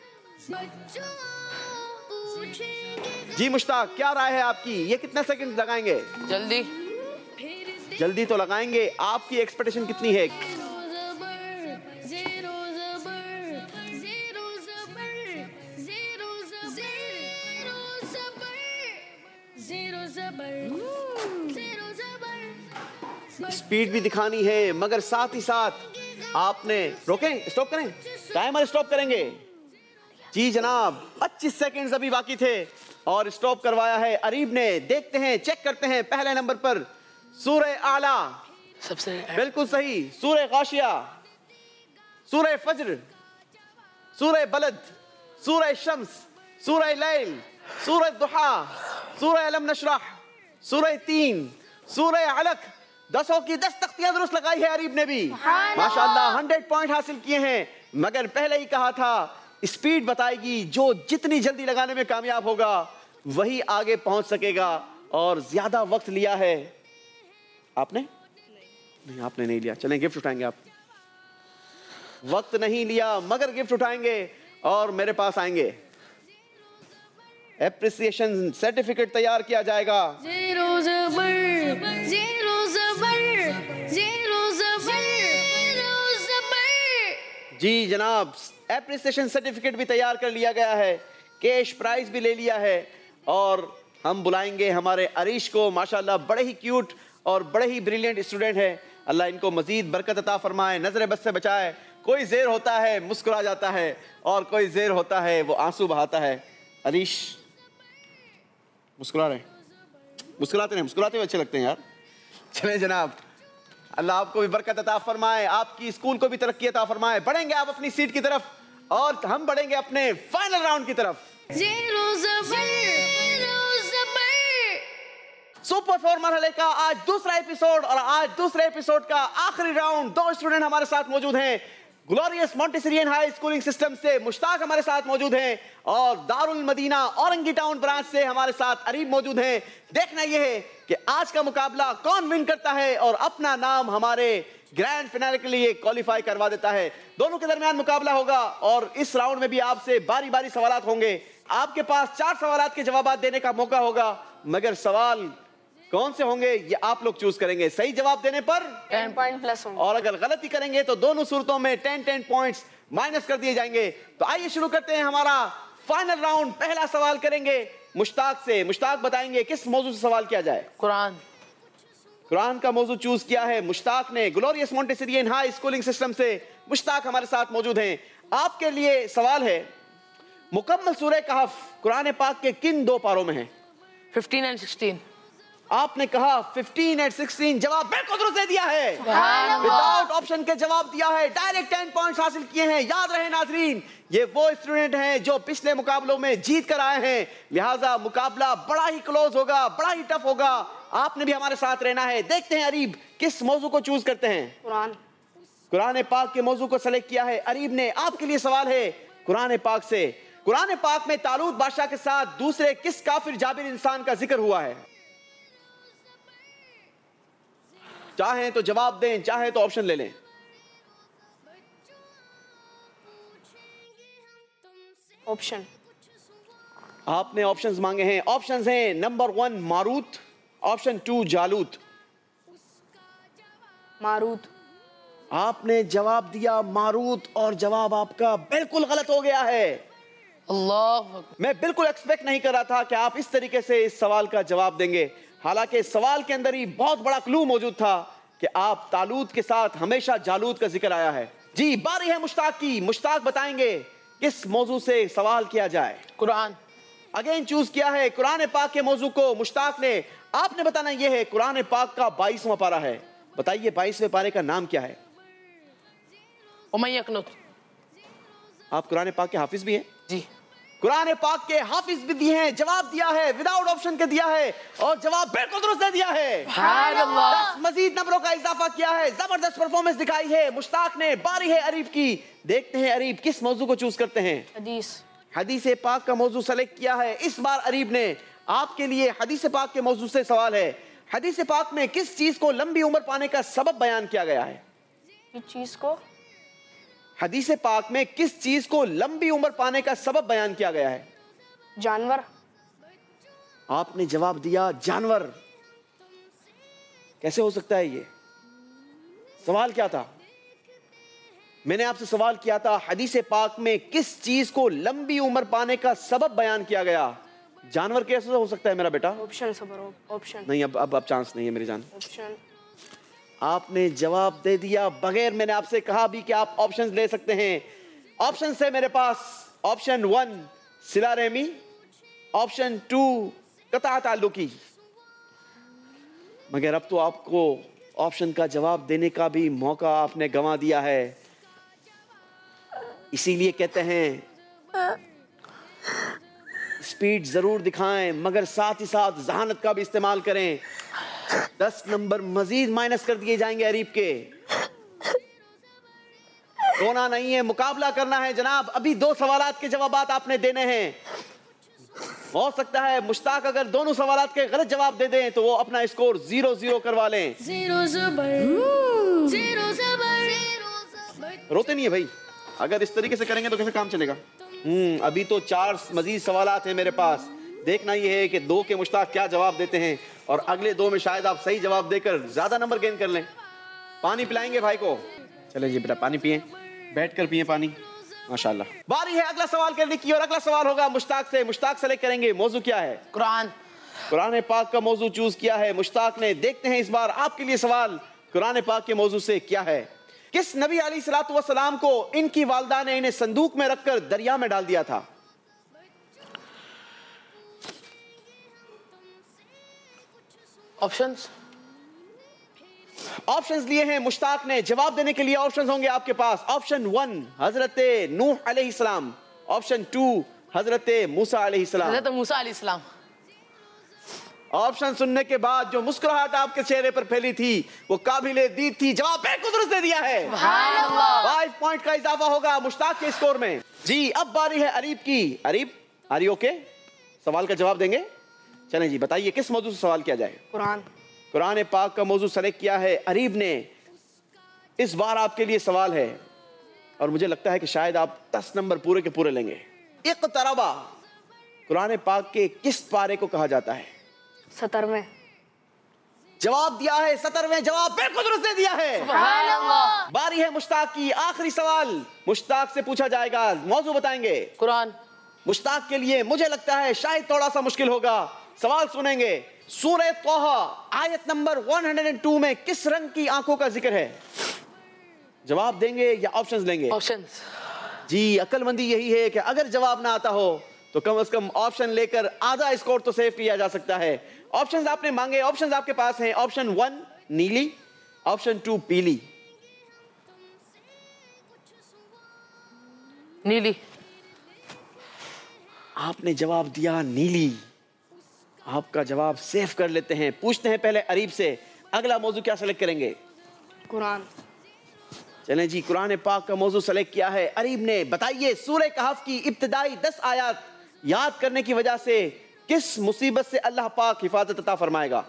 जी मुश्ताक, क्या राय है आपकी? ये कितने सेकंड लगाएंगे? जल्दी जल्दी तो लगाएंगे। आपकी एक्सपेक्टेशन कितनी है? जीरो जबर जीरो जबर जीरो जबर जीरो जबर जीरो जबर स्पीड भी दिखानी है, मगर साथ ही साथ आपने रोकें, स्टॉप करें, टाइमर स्टॉप करेंगे। जी जनाब, पच्चीस सेकंड्स अभी बाकी थे और स्टॉप करवाया है अरीब ने। देखते हैं, चेक करते हैं। पहले नंबर पर सूरह आला, सबसे बिल्कुल सही। सूरह गाशिया, सूरह फज्र, सूरह बलद, सूरह शम्स, सूरह लैल, सूरह दुहा, सूरह अलम नशरह, सूरह तीन, सूरह अलक। दसों की दस तख्तियां दुरुस्त लगाई है अरीब ने भी। माशाअल्लाह, सौ पॉइंट हासिल किए हैं। मगर पहले ही कहा था, स्पीड बताएगी। जो जितनी जल्दी लगाने में कामयाब होगा वही आगे पहुंच सकेगा। और ज्यादा वक्त लिया है आपने? नहीं, आपने नहीं लिया। चलें, गिफ्ट उठाएंगे आप। वक्त नहीं लिया मगर गिफ्ट उठाएंगे और मेरे पास आएंगे। एप्रिसिएशन सर्टिफिकेट तैयार किया जाएगा। जीरो जबर जीरो जबर जीरो जबर जीरो जबर जी जनाब, एप्रिसिएशन सर्टिफिकेट भी तैयार कर लिया गया है, कैश प्राइज भी ले लिया है और हम बुलाएंगे हमारे अरीश को। माशाल्लाह, बड़े ही क्यूट और बड़े ही ब्रिलियंट स्टूडेंट है। अल्लाह इनको मजीद बरकत अता फरमाए, नजर बद से बचाए। कोई जेर होता है मुस्कुरा जाता है और कोई जेर होता है वो आंसू बहाता है। अरीश मुस्कुरा रहे, मुस्कुराते नहीं, मुस्कुराते हुए अच्छे लगते हैं यार। चले जनाब, अल्लाह आपको भी बरकत अता फरमाए, आपकी स्कूल को भी तरक्की अता फरमाए। बढ़ेंगे आप अपनी सीट की तरफ और हम बढ़ेंगे अपने फाइनल राउंड की तरफ। जीरो जबर जीरो जबर सुपर फोर मरहले का आज दूसरा एपिसोड और आज दूसरे एपिसोड का आखिरी राउंड। दो स्टूडेंट हमारे साथ मौजूद हैं। Glorious Montessorian high schooling system से मुश्ताक हमारे साथ मौजूद हैं और दारुल मदीना औरंगी टाउन ब्रांच से हमारे साथ अरीब मौजूद हैं। देखना यह है कि आज का मुकाबला कौन विन करता है और अपना नाम हमारे ग्रैंड फिनाले के लिए क्वालिफाई करवा देता है। दोनों के दरमियान मुकाबला होगा और इस राउंड में भी आपसे बारी बारी सवालात होंगे। आपके पास चार सवालात के जवाब देने का मौका होगा, मगर सवाल कौन से होंगे ये आप लोग चूज करेंगे। सही जवाब देने पर टेन पॉइंट प्लस होंगे और अगर गलती करेंगे तो दोनों सूरतों में टेन टेन पॉइंट्स माइनस कर दिए जाएंगे। तो आइए शुरू करते हैं हमारा फाइनल राउंड। पहला सवाल करेंगे मुश्ताक से। मुश्ताक बताएंगे किस मौजू से सवाल किया जाए। कुरान कुरान का मौजू चूज किया है मुश्ताक ने glorious Montessorian high schooling system से। मुश्ताक हमारे साथ मौजूद हैं। आपके लिए सवाल है, मुकम्मल सूरह कहफ कुरान पाक के किन दो पारों में है? Fifteen and sixteen. आपने कहा फिफ्टीन एंड सिक्सटीन, जवाब बिल्कुल दुरुस्त दे दिया है। विदाउट ऑप्शन के जवाब दिया है। डायरेक्ट टेन पॉइंट्स हासिल किए हैं। याद रहे नाजरीन, ये वो स्टूडेंट हैं जो पिछले मुकाबलों में जीत कर आए हैं, लिहाजा मुकाबला बड़ा ही क्लोज होगा, बड़ा ही टफ होगा। आपने भी हमारे साथ रहना है। देखते हैं अरीब किस मौजू को चूज करते हैं। कुरान कुरान पाक के मौजू को सेलेक्ट किया है अरीब ने। आपके लिए सवाल है कुरान पाक से, कुरान पाक में तालूत बादशाह के साथ दूसरे किस काफिर जाबिर इंसान का जिक्र हुआ है? चाहें तो जवाब दें, चाहें तो ऑप्शन ले लें। ऑप्शन। आपने ऑप्शंस मांगे हैं। ऑप्शंस हैं number one Marut, option two Jalut. Marut. आपने जवाब दिया मारूत और जवाब आपका बिल्कुल गलत हो गया है। अल्लाह। मैं बिल्कुल एक्सपेक्ट नहीं कर रहा था कि आप इस तरीके से इस सवाल का जवाब देंगे। हालांकि इस सवाल के अंदर ही बहुत बड़ा क्लू मौजूद था कि आप तालूत के साथ हमेशा जालूत का जिक्र आया है। जी बारी है मुश्ताक की। मुश्ताक बताएंगे किस मौजू से सवाल किया जाए? कुरान। अगेन चूज किया है कुरान पाक के मौजू को मुश्ताक ने। आपने बताना यह है कुरान पाक का बाईसवां पारा है। बताइए बाईसवें पारे का नाम क्या है? उमैया कनूत। आप कुरान पाक के हाफिज भी हैं? जी। कुरान पाक के हाफिज भी दिए हैं। जवाब दिया है विदाउट ऑप्शन के दिया है और जवाब बिल्कुल दुरुस्त दे दिया है। सुभान अल्लाह। दस मजीद नंबरों का इजाफा किया है। जबरदस्त परफॉर्मेंस दिखाई है मुश्ताक ने। बारी है अरीब की। देखते हैं अरीब किस मौजू को चूज करते हैं। हदीस। हदीस पाक का मौजू सेलेक्ट किया है इस बार अरीब ने। आपके लिए हदीस पाक के मौजू से सवाल है। हदीस पाक में किस चीज को लंबी उम्र पाने का सबब बयान किया गया है? इस चीज को हदीस पाक में किस चीज को लंबी उम्र पाने का सबब बयान किया गया है? जानवर। आपने जवाब दिया जानवर। कैसे हो सकता है ये? सवाल क्या था? मैंने आपसे सवाल किया था हदीस पाक में किस चीज को लंबी उम्र पाने का सबब बयान किया गया? जानवर कैसे हो सकता है मेरा बेटा? ऑप्शन सबर। ऑप्शन नहीं, अब अब अब चांस नहीं है मेरी जान। ऑप्शन। आपने जवाब दे दिया बगैर मैंने आपसे कहा भी कि आप ऑप्शंस ले सकते हैं। ऑप्शन है मेरे पास। ऑप्शन वन सिला रहमी, ऑप्शन टू कता ताल्लुकी। मगर अब तो आपको ऑप्शन का जवाब देने का भी मौका आपने गंवा दिया है। इसीलिए कहते हैं स्पीड जरूर दिखाएं मगर साथ ही साथ जहानत का भी इस्तेमाल करें। दस नंबर मजीद माइनस कर दिए जाएंगे अरीब के। रोना नहीं है, मुकाबला करना है जनाब। अभी दो सवालात के जवाबात आपने देने हैं। हो सकता है मुश्ताक अगर दोनों सवालात के गलत जवाब दे दें तो वो अपना स्कोर जीरो जीरो करवा लें। जीरो ज़बर, जीरो ज़बर। रोते नहीं है भाई। अगर इस तरीके से करेंगे तो कैसे काम चलेगा? हम्म अभी तो चार मजीद सवालात हैं मेरे पास। देखना यह है कि दो के मुश्ताक क्या जवाब देते हैं और अगले दो में शायद आप सही जवाब देकर ज्यादा नंबर गेन कर लें। पानी पिलाएंगे भाई को? चले जी बेटा पानी पिए, बैठ कर पिए पानी। माशाल्लाह। बारी है अगला सवाल करने की और अगला सवाल होगा मुश्ताक से। मुश्ताक सेलेक्ट करेंगे। मौजू क्या है? कुरान। कुरान पाक का मौजू चूज किया है मुश्ताक ने। देखते हैं इस बार आपके लिए सवाल कुरान पाक के मौजू से क्या है। किस नबी अलैहिस्सलातु वस्सलाम को इनकी वालिदा ने इन्हें संदूक में रखकर दरिया में डाल दिया था? ऑप्शंस। ऑप्शंस लिए हैं मुश्ताक ने। जवाब देने के लिए ऑप्शंस होंगे आपके पास। ऑप्शन वन हजरत नूह अलैहिस्सलाम, ऑप्शन टू हजरत मूसा अलैहिस्सलाम। हज़रत मूसा अलैहिस्सलाम। ऑप्शन सुनने के बाद जो मुस्कुराहट आपके चेहरे पर फैली थी वो काबिले दीद थी। जवाब बिल्कुल दुरुस्त दे दिया है। सुभान अल्लाह। फाइव पॉइंट का इजाफा होगा मुश्ताक के स्कोर में। जी अब बारी है अरीब की। Areeb are you okay? सवाल का जवाब देंगे? चलें जी बताइए किस मौजू से सवाल किया जाए? कुरान। कुरान पाक का मौजू सेलेक्ट किया है अरीब ने। इस बार आपके लिए सवाल है और मुझे लगता है कि शायद आप दस नंबर पूरे के पूरे लेंगे। इक़्तरबा कुरान पाक के किस पारे को कहा जाता है? सत्तरवें। जवाब दिया है सत्तरवें। जवाब बिल्कुल दुरुस्त दे दिया है। सुभान अल्लाह। बारी है मुश्ताक की। आखिरी सवाल मुश्ताक से पूछा जाएगा। मौजू बताएंगे? कुरान। मुश्ताक के लिए मुझे लगता है शायद थोड़ा सा मुश्किल होगा। सवाल सुनेंगे। सूरह तौहा आयत नंबर एक सौ दो में किस रंग की आंखों का जिक्र है? जवाब देंगे या ऑप्शंस लेंगे? ऑप्शंस। जी अक्लमंदी यही है कि अगर जवाब ना आता हो तो कम से कम ऑप्शन लेकर आधा स्कोर तो सेव किया जा सकता है। ऑप्शंस आपने मांगे। ऑप्शंस आपके पास हैं। ऑप्शन वन नीली, ऑप्शन टू पीली। नीली। आपने जवाब दिया नीली। आपका जवाब सेव कर लेते हैं। पूछते हैं पहले अरीब से अगला मौजू क्या सेलेक्ट करेंगे? कुरान। चलें जी, कुरान पाक का मौजू सेलेक्ट किया है अरीब ने। बताइए, सूरह कहफ की इब्तिदाई दस आयत याद करने की वजह से किस मुसीबत से अल्लाह पाक हिफाजत अता फरमाएगा?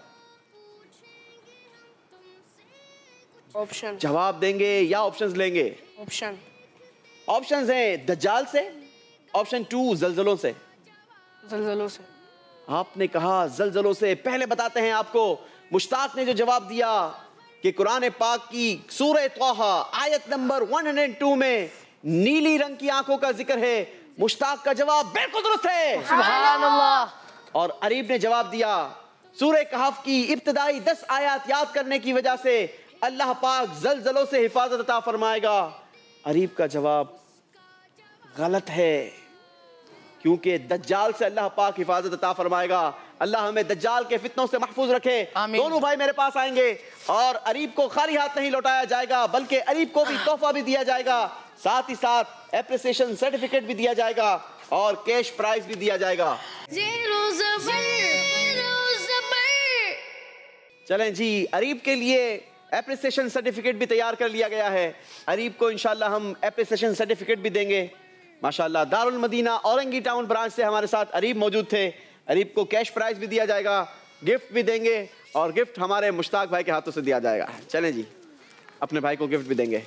ऑप्शन जवाब देंगे या ऑप्शंस लेंगे? ऑप्शन ऑप्शंस हैं दज्जाल से, ऑप्शन टू जलजलों से। जलजलों से। आपने कहा जलजलों से। पहले बताते हैं आपको, मुश्ताक ने जो जवाब दिया कि कुरान पाक की सूरह तौहा आयत नंबर एक सौ दो में नीली रंग की आंखों का जिक्र है। मुश्ताक का जवाब बिल्कुल दुरुस्त है। सुभान अल्लाह। और अरीब ने जवाब दिया सूरह कहफ की इब्तिदाई दस आयत याद करने की वजह से अल्लाह पाक जलजलों से हिफाजत अता फरमाएगा। अरीब का जवाब गलत है, क्योंकि दज्जाल से अल्लाह पाक हिफाजत अता फरमाएगा। अल्लाह हमें दज्जाल के फितनों से महफूज रखे। आमीन। दोनों भाई मेरे पास आएंगे और अरीब को खाली हाथ नहीं लौटाया जाएगा, बल्कि अरीब को भी तोहफा भी दिया जाएगा, साथ ही साथ एप्रिसिएशन सर्टिफिकेट भी दिया जाएगा और कैश प्राइज भी दिया जाएगा। जीरो ज़बर, जीरो ज़बर। चलें जी, अरीब के लिए एप्रिसिएशन सर्टिफिकेट भी तैयार कर लिया गया है। अरीब को इंशाल्लाह हम एप्रिसिएशन सर्टिफिकेट भी देंगे। माशाल्लाह, दारुल मदीना औरंगी टाउन ब्रांच से हमारे साथ अरीब मौजूद थे। अरीब को कैश प्राइज भी दिया जाएगा, गिफ्ट भी देंगे और गिफ्ट हमारे मुश्ताक भाई के हाथों से दिया जाएगा। चलें जी, अपने भाई को गिफ्ट भी देंगे।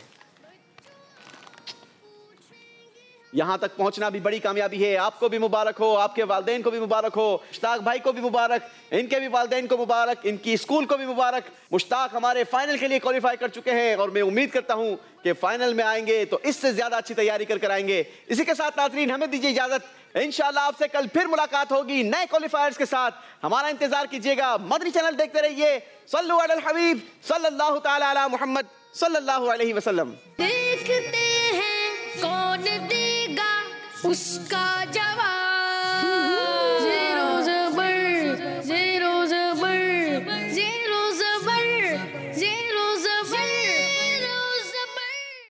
यहां तक पहुंचना भी बड़ी कामयाबी है। आपको भी मुबारक हो, आपके वालिदैन को भी मुबारक हो, मुश्ताक भाई को भी मुबारक, इनके भी वालिदैन को मुबारक, इनकी स्कूल को भी मुबारक। मुश्ताक हमारे फाइनल के लिए क्वालिफाई कर चुके हैं और मैं उम्मीद करता हूं कि फाइनल में आएंगे तो इससे ज्यादा अच्छी तैयारी कर कर आएंगे। इसी के साथ नाज़रीन, हमें दीजिए इजाजत। इंशाल्लाह आपसे कल फिर मुलाकात होगी नए क्वालिफायर्स के साथ। हमारा इंतजार कीजिएगा। मदनी चैनल देखते रहिए। सल्लु अलल हबीब सल्लल्लाहु तआला अला मुहम्मद सल्लल्लाहु अलैहि वसल्लम। देखते हैं कौन देगा उसका जवाब।